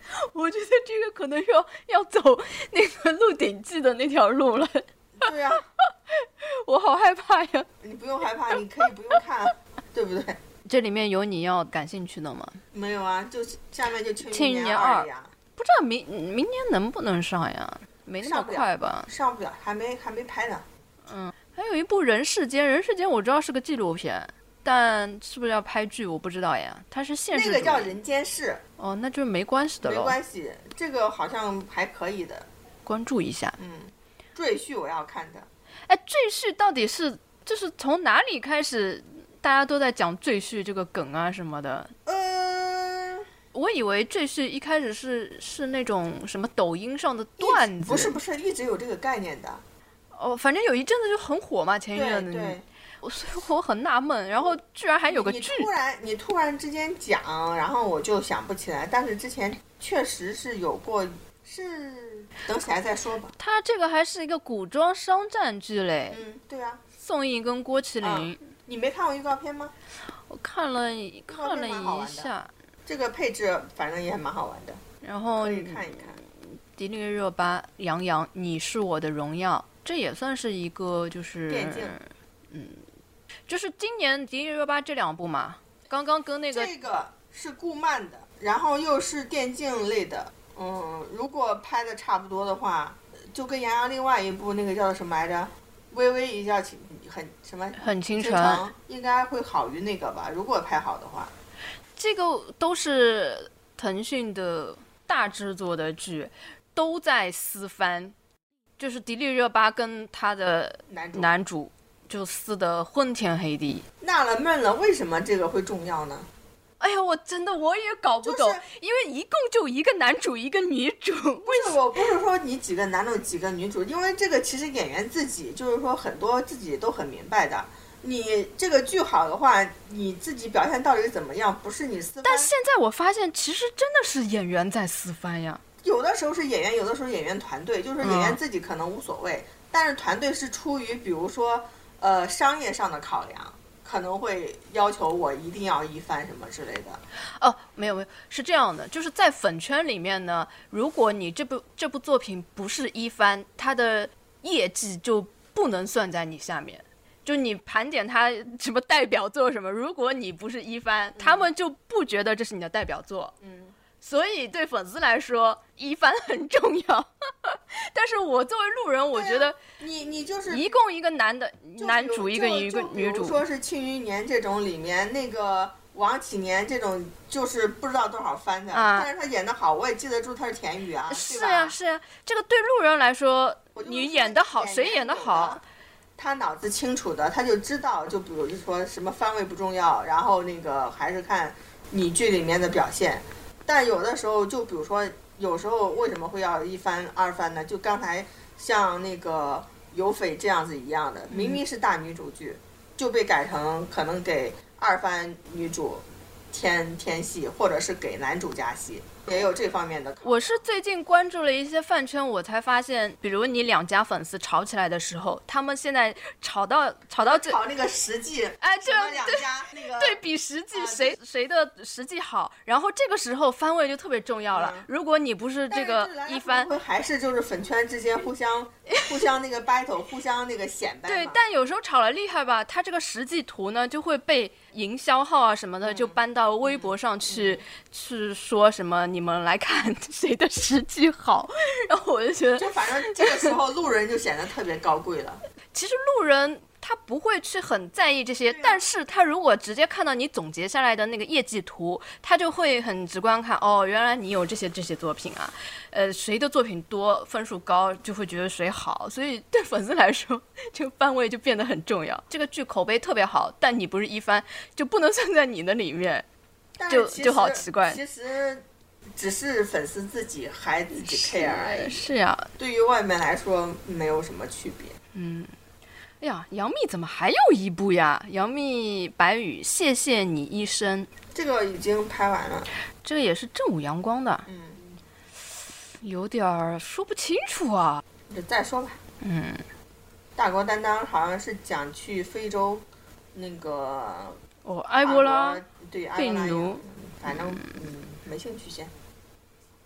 我觉得这个可能要要走那个《鹿鼎记》的那条路了。 对呀、啊， 我好害怕呀！ 你不用害怕，你可以不用看，对不对？ 这里面有你要感兴趣的吗？ 没有啊，就下面就庆庆余年二呀。 不知道明明年能不能上呀？没那么快吧？ 上不了，还没还没拍呢。 嗯，还有一部《人世间》，《人世间》我知道是个纪录片，但是不是要拍剧我不知道呀。它是现实主义。 那个叫《人间世》。 哦，那就是没关系的了。 没关系，这个好像还可以的， 关注一下。 嗯，赘婿我要看的。 哎，赘婿到底是就是从哪里开始大家都在讲赘婿这个梗啊什么的？ 呃， 我以为赘婿一开始是是那种什么抖音上的段子， 不是不是，一直有这个概念的。 哦，反正有一阵子就很火嘛，前一阵子。 对对。 所以我很纳闷，然后居然还有个剧。 你突然你突然之间讲，然后我就想不起来，但是之前确实是有过，是等起来再说吧。 他这个还是一个古装商战剧嘞。 嗯，对啊。 宋轶跟郭麒麟、 嗯。你没看过预告片吗？ 我看了看了一下。 这个配置反正也蛮好玩的。 然后可以看一看。 迪丽热巴、杨洋，你是我的荣耀，这也算是一个就是电竞。 嗯。就是今年迪丽热巴这两部嘛，刚刚跟那个这个是顾漫的，然后又是电竞类的，嗯，如果拍的差不多的话，就跟杨洋另外一部那个叫什么来着，微微一觉很什么很倾城， 应该会好于那个吧，如果拍好的话。 这个都是腾讯的大制作的剧，都在撕番，就是迪丽热巴跟她的男主。 男主就撕得昏天黑地。 纳了闷了，为什么这个会重要呢？ 哎呀，我真的我也搞不懂，就是、因为一共就一个男主一个女主。 不是，我不是说你几个男主几个女主，因为这个其实演员自己就是说很多自己都很明白的。你这个剧好的话，你自己表现到底怎么样，不是你撕番。 但现在我发现，其实真的是演员在撕番呀。 有的时候是演员，有的时候演员团队，就是演员自己可能无所谓，嗯、但是团队是出于比如说。呃，商业上的考量可能会要求我一定要一番什么之类的。 哦，没有没有，是这样的，就是在粉圈里面呢，如果你这部这部作品不是一番，它的业绩就不能算在你下面。就你盘点它什么代表作什么，如果你不是一番，嗯、他们就不觉得这是你的代表作。 嗯。 所以对粉丝来说，一番很重要。但是我作为路人，我觉得你你就是一共一个男的男主，一个一个女主。 比如说是《庆余年》这种里面，那个王启年这种就是不知道多少番的，啊、但是他演得好，我也记得住他是田雨啊。 是呀、啊、是呀、啊，这个对路人来说，你演得好，谁演得好？ 他脑子清楚的，他就知道，就比如说什么番位不重要，然后那个还是看你剧里面的表现。但有的时候，就比如说，有时候为什么会要一番二番呢？就刚才像那个有匪这样子一样的，明明是大女主剧，就被改成可能给二番女主添添戏，或者是给男主加戏，也有这方面的考虑。 我是最近关注了一些饭圈，我才发现，比如你两家粉丝吵起来的时候，他们现在吵到吵到这吵那个实际， 哎，这两家那个对比实际，谁、啊、谁的实际好，然后这个时候番位就特别重要了。嗯、如果你不是这个一番， 还是就是粉圈之间互相互相那个 battle， 互相那个显摆。 对，但有时候吵了厉害吧，他这个实际图呢就会被营销号啊什么的、嗯、就搬到微博上去、嗯、去说什么你们来看谁的实际好，然后我就觉得， 就反正这个时候路人就显得特别高贵了。 其实路人他不会去很在意这些，但是他如果直接看到你总结下来的那个业绩图，他就会很直观看，哦，原来你有这些这些作品啊，呃，谁的作品多分数高就会觉得谁好，所以对粉丝来说这个番位就变得很重要。这个剧口碑特别好，但你不是一番就不能算在你的里面，就就好奇怪。 其实只是粉丝自己还自己 care 而已。 是呀、啊， 对于外面来说没有什么区别。 嗯，哎呀，杨幂怎么还有一部呀？杨幂白宇谢谢你医生， 这个已经拍完了， 这个也是正午阳光的。 嗯， 有点说不清楚啊， 就再说吧。 嗯， 大国担当好像是讲去非洲那个哦，埃博拉对病毒， 反正嗯没兴趣先。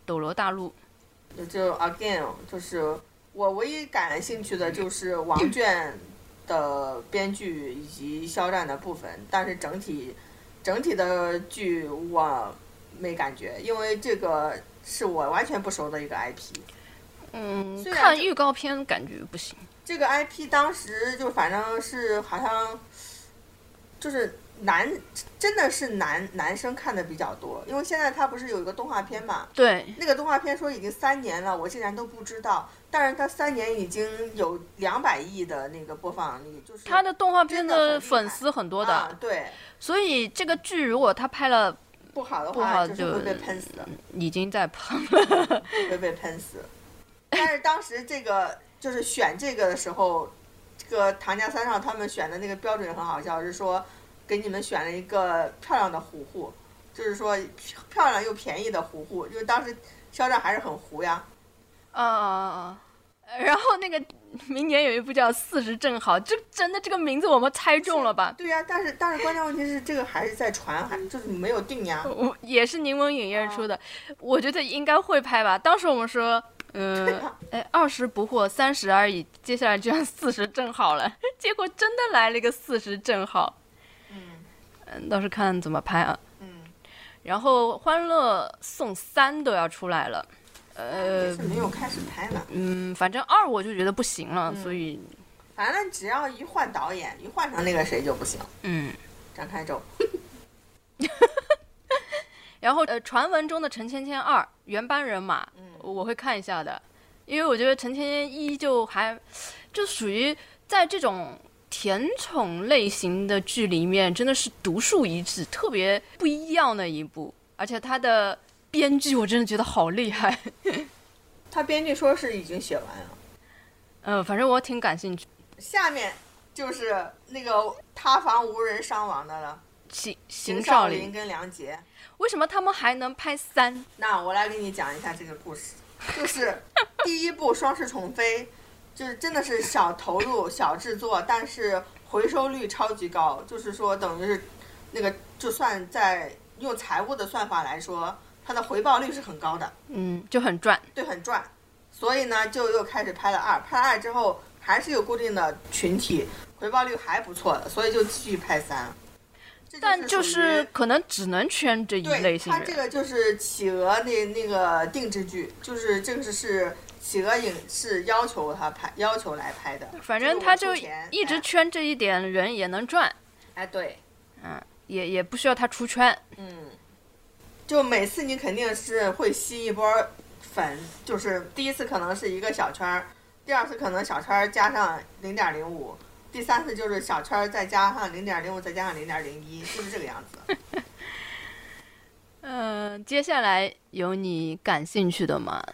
斗罗大陆。 就 again 就是我唯一感兴趣的就是王卷的编剧以及肖战的部分，但是整体整体的剧我没感觉，因为这个是我完全不熟的一个 I P。 嗯，看预告片感觉不行。 这个 I P 当时就反正是好像就是男真的是男男生看的比较多，因为现在他不是有一个动画片嘛？ 对， 那个动画片说已经三年了，我竟然都不知道。但是他三年已经有两百亿的那个播放率，就是他的动画片的粉丝很多的， 啊、对。 所以这个剧如果他拍了不好的话， 话就是会被喷死的， 已经在喷了， 会被喷死。但是当时这个就是选这个的时候，这个唐家三少他们选的那个标准很好笑，是说给你们选了一个漂亮的糊糊，就是说漂亮又便宜的糊糊，因为当时肖战还是很糊呀。 啊啊啊！然后那个明年有一部叫《四十正好》，这真的这个名字我们猜中了吧？ 对呀、啊，但是但是关键问题是这个还是在传，还就是没有定呀。 我也是柠檬影业出的，啊、我觉得应该会拍吧。当时我们说，嗯、呃，哎，二十不惑，三十而已，接下来就要四十正好了。结果真的来了一个四十正好。嗯嗯，倒是看怎么拍啊。嗯。然后《欢乐颂三》都要出来了。呃， 也是没有开始拍呢。 嗯，反正二我就觉得不行了，嗯、所以， 反正只要一换导演，一换成那个谁就不行。 嗯， 张开宙。 然后呃，传闻中的陈芊芊二原班人马，嗯、我会看一下的，因为我觉得陈芊芊一就还就属于在这种甜宠类型的剧里面，真的是独树一帜，特别不一样的一部，而且他的编剧我真的觉得好厉害。 他编剧说是已经写完了。 嗯、呃，反正我挺感兴趣。 下面就是那个塌房无人伤亡的了， 邢邢少林跟梁洁。 为什么他们还能拍三？ 那我来给你讲一下这个故事，就是第一部《双世宠妃》，就是真的是小投入、小制作，但是回收率超级高，就是说等于是那个就算在用财务的算法来说。它的回报率是很高的， 嗯，就很赚， 对，很赚。所以呢，就又开始拍了二，拍了二之后还是有固定的群体，回报率还不错的，所以就继续拍三。 但就是可能只能圈这一类型人。 它这个就是企鹅那那个定制剧，就是这个是是企鹅影视要求他拍，要求来拍的。 反正他就一直圈这一点人也能赚。 哎，对， 嗯，也也不需要他出圈， 嗯。就每次你肯定是会吸一波粉，就是第一次可能是一个小圈，第二次可能小圈加上零点零五，第三次就是小圈再加上零点零五再加上零点零一，就是这个样子。 嗯、呃，接下来有你感兴趣的吗？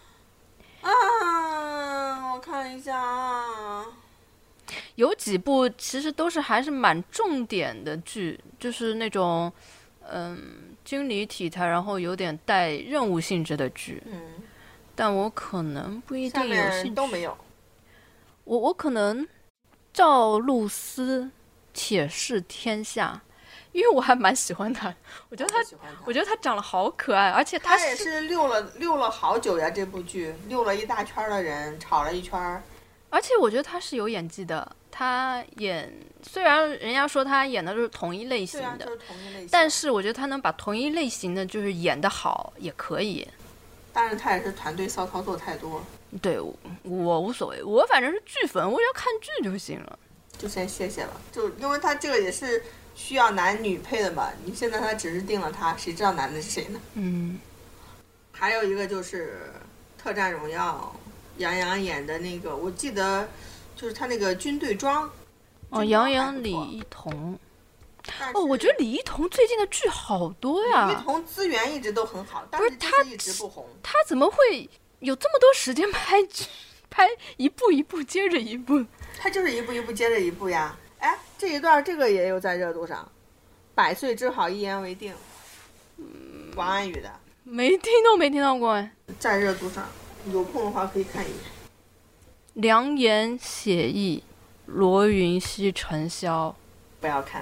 啊，我看一下啊， 有几部其实都是还是蛮重点的剧，就是那种嗯。军旅题材，然后有点带任务性质的剧，嗯，但我可能不一定有兴趣。 都没有。 我我可能赵露思铁士天下，因为我还蛮喜欢他，我觉得他，我, 他我觉得他长得好可爱，而且他也是溜了溜了好久呀，这部剧溜了一大圈的人，吵了一圈。 而且我觉得他是有演技的。他演虽然人家说他演的是同一类型的， 对啊，就是同一类型， 但是我觉得他能把同一类型的就是演得好也可以。 但是他也是团队骚操作太多。 对，我, 我无所谓，我反正是剧粉，我只要看剧就行了。 就先谢谢了，就因为他这个也是需要男女配的嘛。你现在他只是定了他，谁知道男的是谁呢？嗯。还有一个就是《特战荣耀》，杨洋演的那个，我记得。就是他那个军队装， 哦，杨洋、李一桐，哦，我觉得李一桐最近的剧好多呀。 李一桐资源一直都很好，但是他一直不红。 他怎么会有这么多时间拍剧，拍一部一部接着一部？ 他就是一步一步接着一步呀。哎，这一段这个也有在热度上，百岁之好一言为定，嗯，王安宇的， 没听都没听到过哎， 在热度上，有空的话可以看一眼。 良言写意，罗云熙尘嚣， 不要看，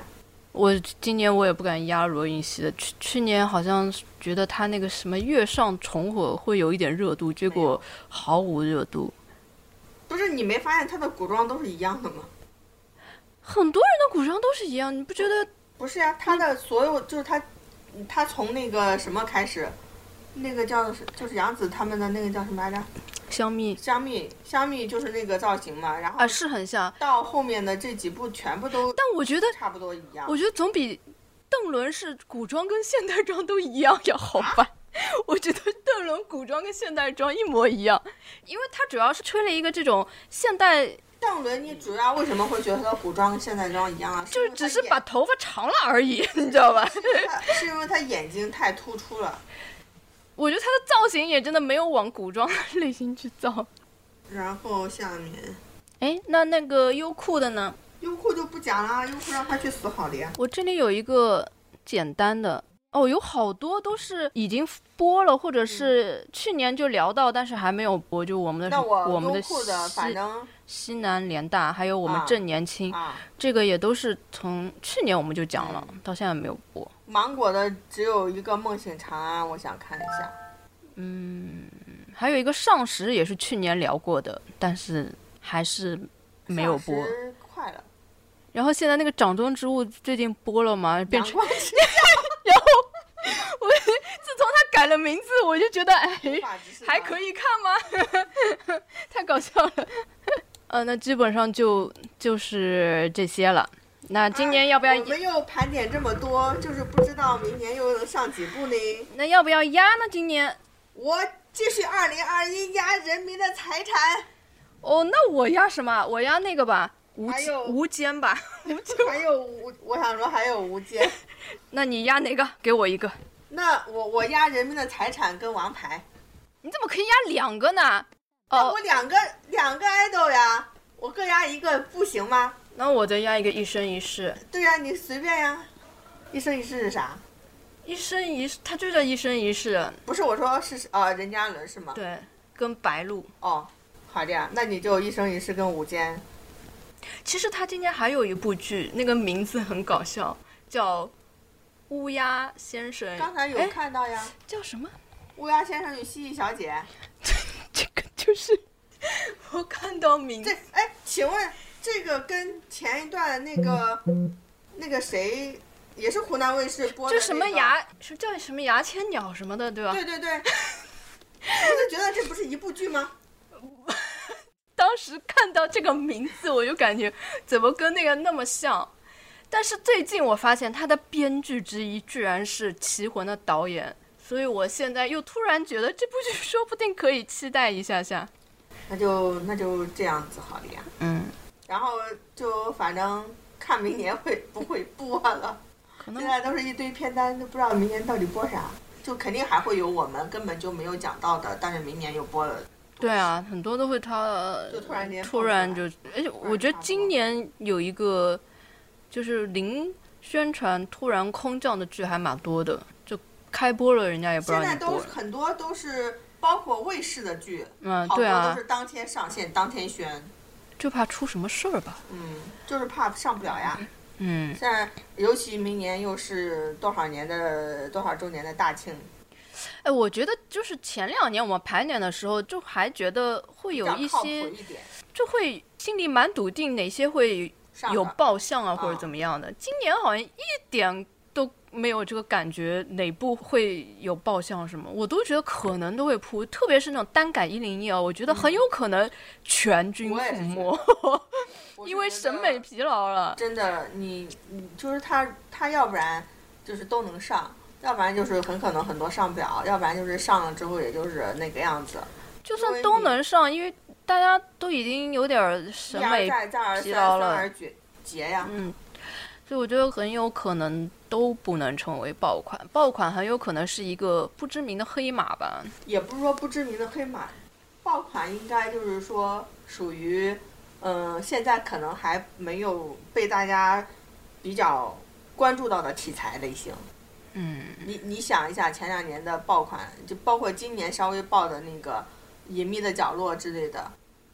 我今年我也不敢压罗云熙的，去去年好像觉得他那个什么月上重火会有一点热度，结果毫无热度。 不是你没发现他的古装都是一样的吗？ 很多人的古装都是一样，你不觉得？ 不是呀、啊，他的所有就是他，他从那个什么开始，那个叫就是杨紫他们的那个叫什么来着？ 香蜜， 香蜜，香蜜就是那个造型嘛，然后啊是很像， 到后面的这几部全部都， 但我觉得差不多一样。 我觉得总比邓伦是古装跟现代装都一样要好办。我觉得邓伦古装跟现代装一模一样，因为他主要是吹了一个这种现代。 邓伦，你主要为什么会觉得他古装跟现代装一样啊？ 就是只是把头发长了而已，你知道吧？ 是因为他眼睛太突出了。 我觉得他的造型也真的没有往古装的类型去造。 然后下面， 哎，那那个优酷的呢？ 优酷就不讲了，优酷让他去死好了呀。 我这里有一个简单的哦，有好多都是已经播了，或者是去年就聊到，但是还没有播。就我们的那我我们的优酷的反正西南联大，还有我们正年轻， 啊、 这个也都是从去年我们就讲了， 嗯、 到现在没有播。 芒果的只有一个梦醒长安，我想看一下。 嗯，还有一个上时也是去年聊过的，但是还是没有播。 快了。 然后现在那个掌中之物最近播了吗？变成，然后我自从他改了名字，我就觉得哎，还可以看吗？太搞笑了。呃，那基本上就就是这些了。那今年要不要、 啊？我们又盘点这么多，就是不知道明年又能上几部呢？ 那要不要压呢？今年我继续二零二一压人民的财产。 哦，那我压什么？我压那个吧。无还有无间吧， 还有无，我想说还有无间。 那你压哪个？给我一个。 那我我压人民的财产跟王牌。 你怎么可以压两个呢？ 那我两个、哦、两个 idol 呀，我各压一个不行吗？ 那我再压一个一生一世。 对呀、啊，你随便呀。一生一世是啥？ 一生一世，它就叫一生一世。 不是我说是呃任嘉伦是吗？ 对，跟白鹿。 哦，好的呀，那你就一生一世跟无间。 其实他今年还有一部剧，那个名字很搞笑，叫《乌鸦先生》。 刚才有看到呀。 叫什么？ 乌鸦先生与蜥蜴小姐。 这个就是我看到名字。 哎，请问这个跟前一段那个那个谁，也是湖南卫视播的、那个？ 就什么牙，是叫什么牙签鸟什么的，对吧？ 对对对。我就觉得这不是一部剧吗？ 当时看到这个名字，我就感觉怎么跟那个那么像。但是最近我发现他的编剧之一居然是《棋魂》的导演，所以我现在又突然觉得这部剧说不定可以期待一下下。 那就那就这样子好了呀。 嗯。 然后就反正看明年会不会播了。可能现在都是一堆片单，都不知道明年到底播啥。就肯定还会有我们根本就没有讲到的，但是明年又播了。 对啊，很多都会他就突然间突然就，而且我觉得今年有一个就是零宣传突然空降的剧还蛮多的，就开播了人家也不知道你播了。 现在都很多都是包括卫视的剧， 嗯，对啊， 好多都是当天上线当天宣， 就怕出什么事儿吧。 嗯，就是怕上不了呀。 嗯， 现在尤其明年又是多少年的多少周年的大庆。 哎，我觉得就是前两年我们排年的时候，就还觉得会有一些， 一就会心里蛮笃定哪些会有爆相啊或者怎么样的。 哦、 今年好像一点都没有这个感觉，哪部会有爆相什么，我都觉得可能都会扑，特别是那种单改一零一啊，我觉得很有可能全军覆没，嗯、因为审美疲劳了。 真的，你你就是他他要不然就是都能上。要不然就是很可能很多上不了，要不然就是上了之后也就是那个样子。 就算都能上，因为大家都已经有点审美疲劳了， 而结呀。 嗯，所以我觉得很有可能都不能成为爆款，爆款很有可能是一个不知名的黑马吧。 也不是说不知名的黑马，爆款应该就是说属于，嗯、呃，现在可能还没有被大家比较关注到的题材类型。 嗯， 你你想一下，前两年的爆款，就包括今年稍微爆的那个《隐秘的角落》之类的，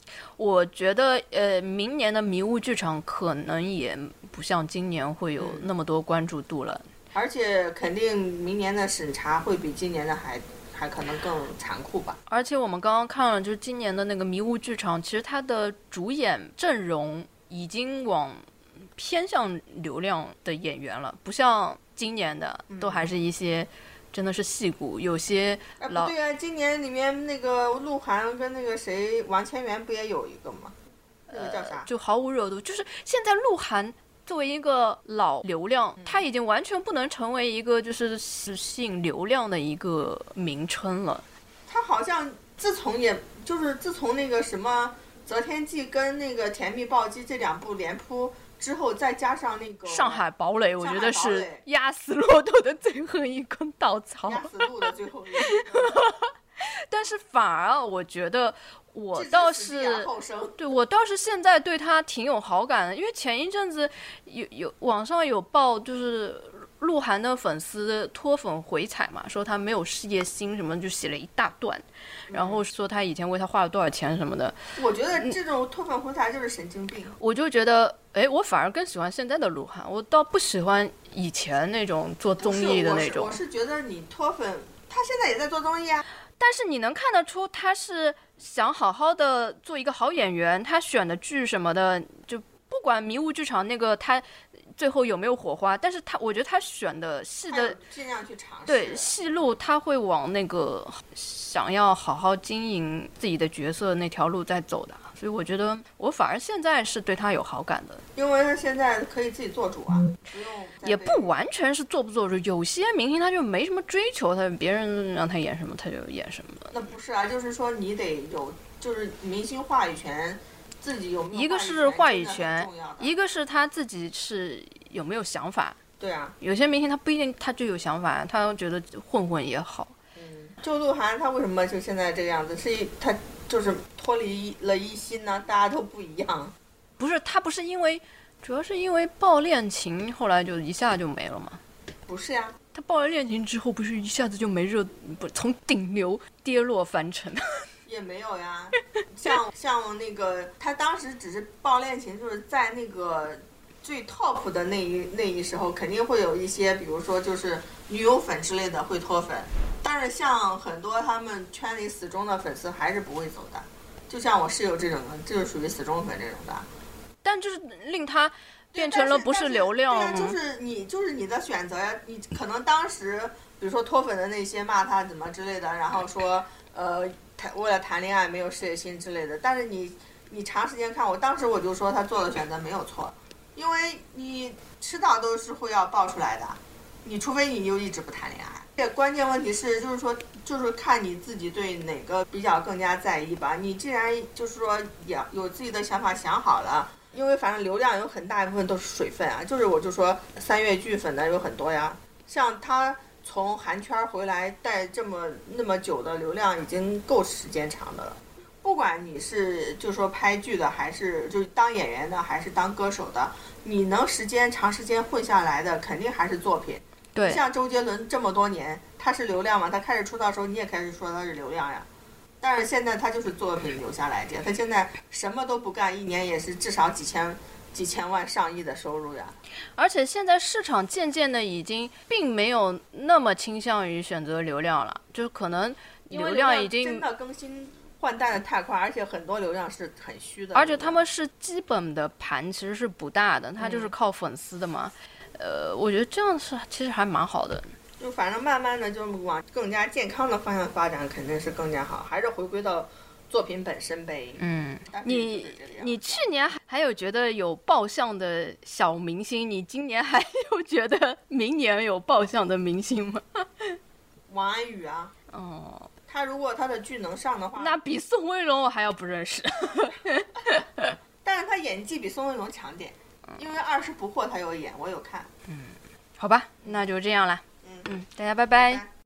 我觉得呃，明年的迷雾剧场可能也不像今年会有那么多关注度了， 嗯、而且肯定明年的审查会比今年的还还可能更残酷吧。 而且我们刚刚看了，就是今年的那个迷雾剧场，其实它的主演阵容已经往偏向流量的演员了，不像今年的都还是一些真的是戏骨，有些老、哎、不对啊，今年里面那个鹿晗跟那个谁王千源不也有一个吗？那个叫啥？ 呃、就毫无热度。就是现在鹿晗作为一个老流量，嗯、他已经完全不能成为一个就是吸引流量的一个名称了。 他好像自从也就是自从那个什么《择天记》跟那个《甜蜜暴击》这两部连扑之后，再加上那个上海堡垒，我觉得是压死骆驼的最后一根稻草， 压死鹿的最后一根。 但是反而我觉得我倒是对我倒是现在对他挺有好感的，因为前一阵子有有网上有报，就是鹿晗的粉丝脱粉回踩嘛，说他没有事业心什么，就写了一大段，然后说他以前为他花了多少钱什么的。 我觉得这种脱粉回踩就是神经病。 我就觉得，哎，我反而更喜欢现在的鹿晗，我倒不喜欢以前那种做综艺的那种。 我是, 我是觉得你脱粉，他现在也在做综艺啊。 但是你能看得出他是想好好的做一个好演员，他选的剧什么的，就不管迷雾剧场那个他最后有没有火花，但是他我觉得他选的戏的尽量去尝试， 对戏路他会往那个想要好好经营自己的角色那条路在走的，所以我觉得我反而现在是对他有好感的， 因为他现在可以自己做主啊，不用也不完全是做不做主，有些明星他就没什么追求，他别人让他演什么他就演什么。 那不是啊，就是说你得有，就是明星话语权。自己有没有一个是话语权，一个是他自己是有没有想法。 对啊， 有些明星他不一定他就有想法，他觉得混混也好。 嗯，就鹿晗他为什么就现在这个样子？是他就是脱离了一心呢？大家都不一样。 不是，他不是因为，主要是因为爆恋情，后来就一下就没了嘛。 不是呀， 他爆了恋情之后，不是一下子就没热，不从顶流跌落凡尘。 也没有呀，像像那个他当时只是爆恋情，就是在那个最 top 的那一那一时候，肯定会有一些，比如说就是女友粉之类的会脱粉，但是像很多他们圈里死忠的粉丝还是不会走的，就像我室友这种的，就是属于死忠粉这种的。 但就是令他变成了不是流量， 对啊，就是你就是你的选择呀，你可能当时比如说脱粉的那些骂他怎么之类的，然后说呃。为了谈恋爱没有事业心之类的，但是你你长时间看，我当时我就说他做的选择没有错，因为你迟早都是会要爆出来的，你除非你就一直不谈恋爱。这关键问题是就是说就是看你自己对哪个比较更加在意吧。你既然就是说也有自己的想法想好了，因为反正流量有很大一部分都是水分啊，就是我就说三月剧粉的有很多呀，像他。从韩圈回来带这么那么久的流量已经够时间长的了，不管你是就说拍剧的还是就是当演员的还是当歌手的，你能时间长时间混下来的肯定还是作品。 对， 像周杰伦这么多年他是流量嘛，他开始出道的时候你也开始说他是流量呀，但是现在他就是作品留下来的，他现在什么都不干，一年也是至少几千几千万上亿的收入呀。 而且现在市场渐渐的已经并没有那么倾向于选择流量了，就是可能流量已经真的更新换代的太快，而且很多流量是很虚的， 而且他们是基本的盘其实是不大的，他就是靠粉丝的嘛、嗯、呃，我觉得这样是其实还蛮好的， 就反正慢慢的就往更加健康的方向发展肯定是更加好，还是回归到作品本身呗。 嗯，你你去年还有觉得有爆相的小明星，你今年还有觉得明年有爆相的明星吗？ 王安宇啊。 哦， 他如果他的剧能上的话， 那比宋威龙我还要不认识。 但是他演技比宋威龙强点，因为二十不惑他有演，我有看。 嗯，好吧，那就这样了。 嗯嗯，大家拜拜。 拜拜。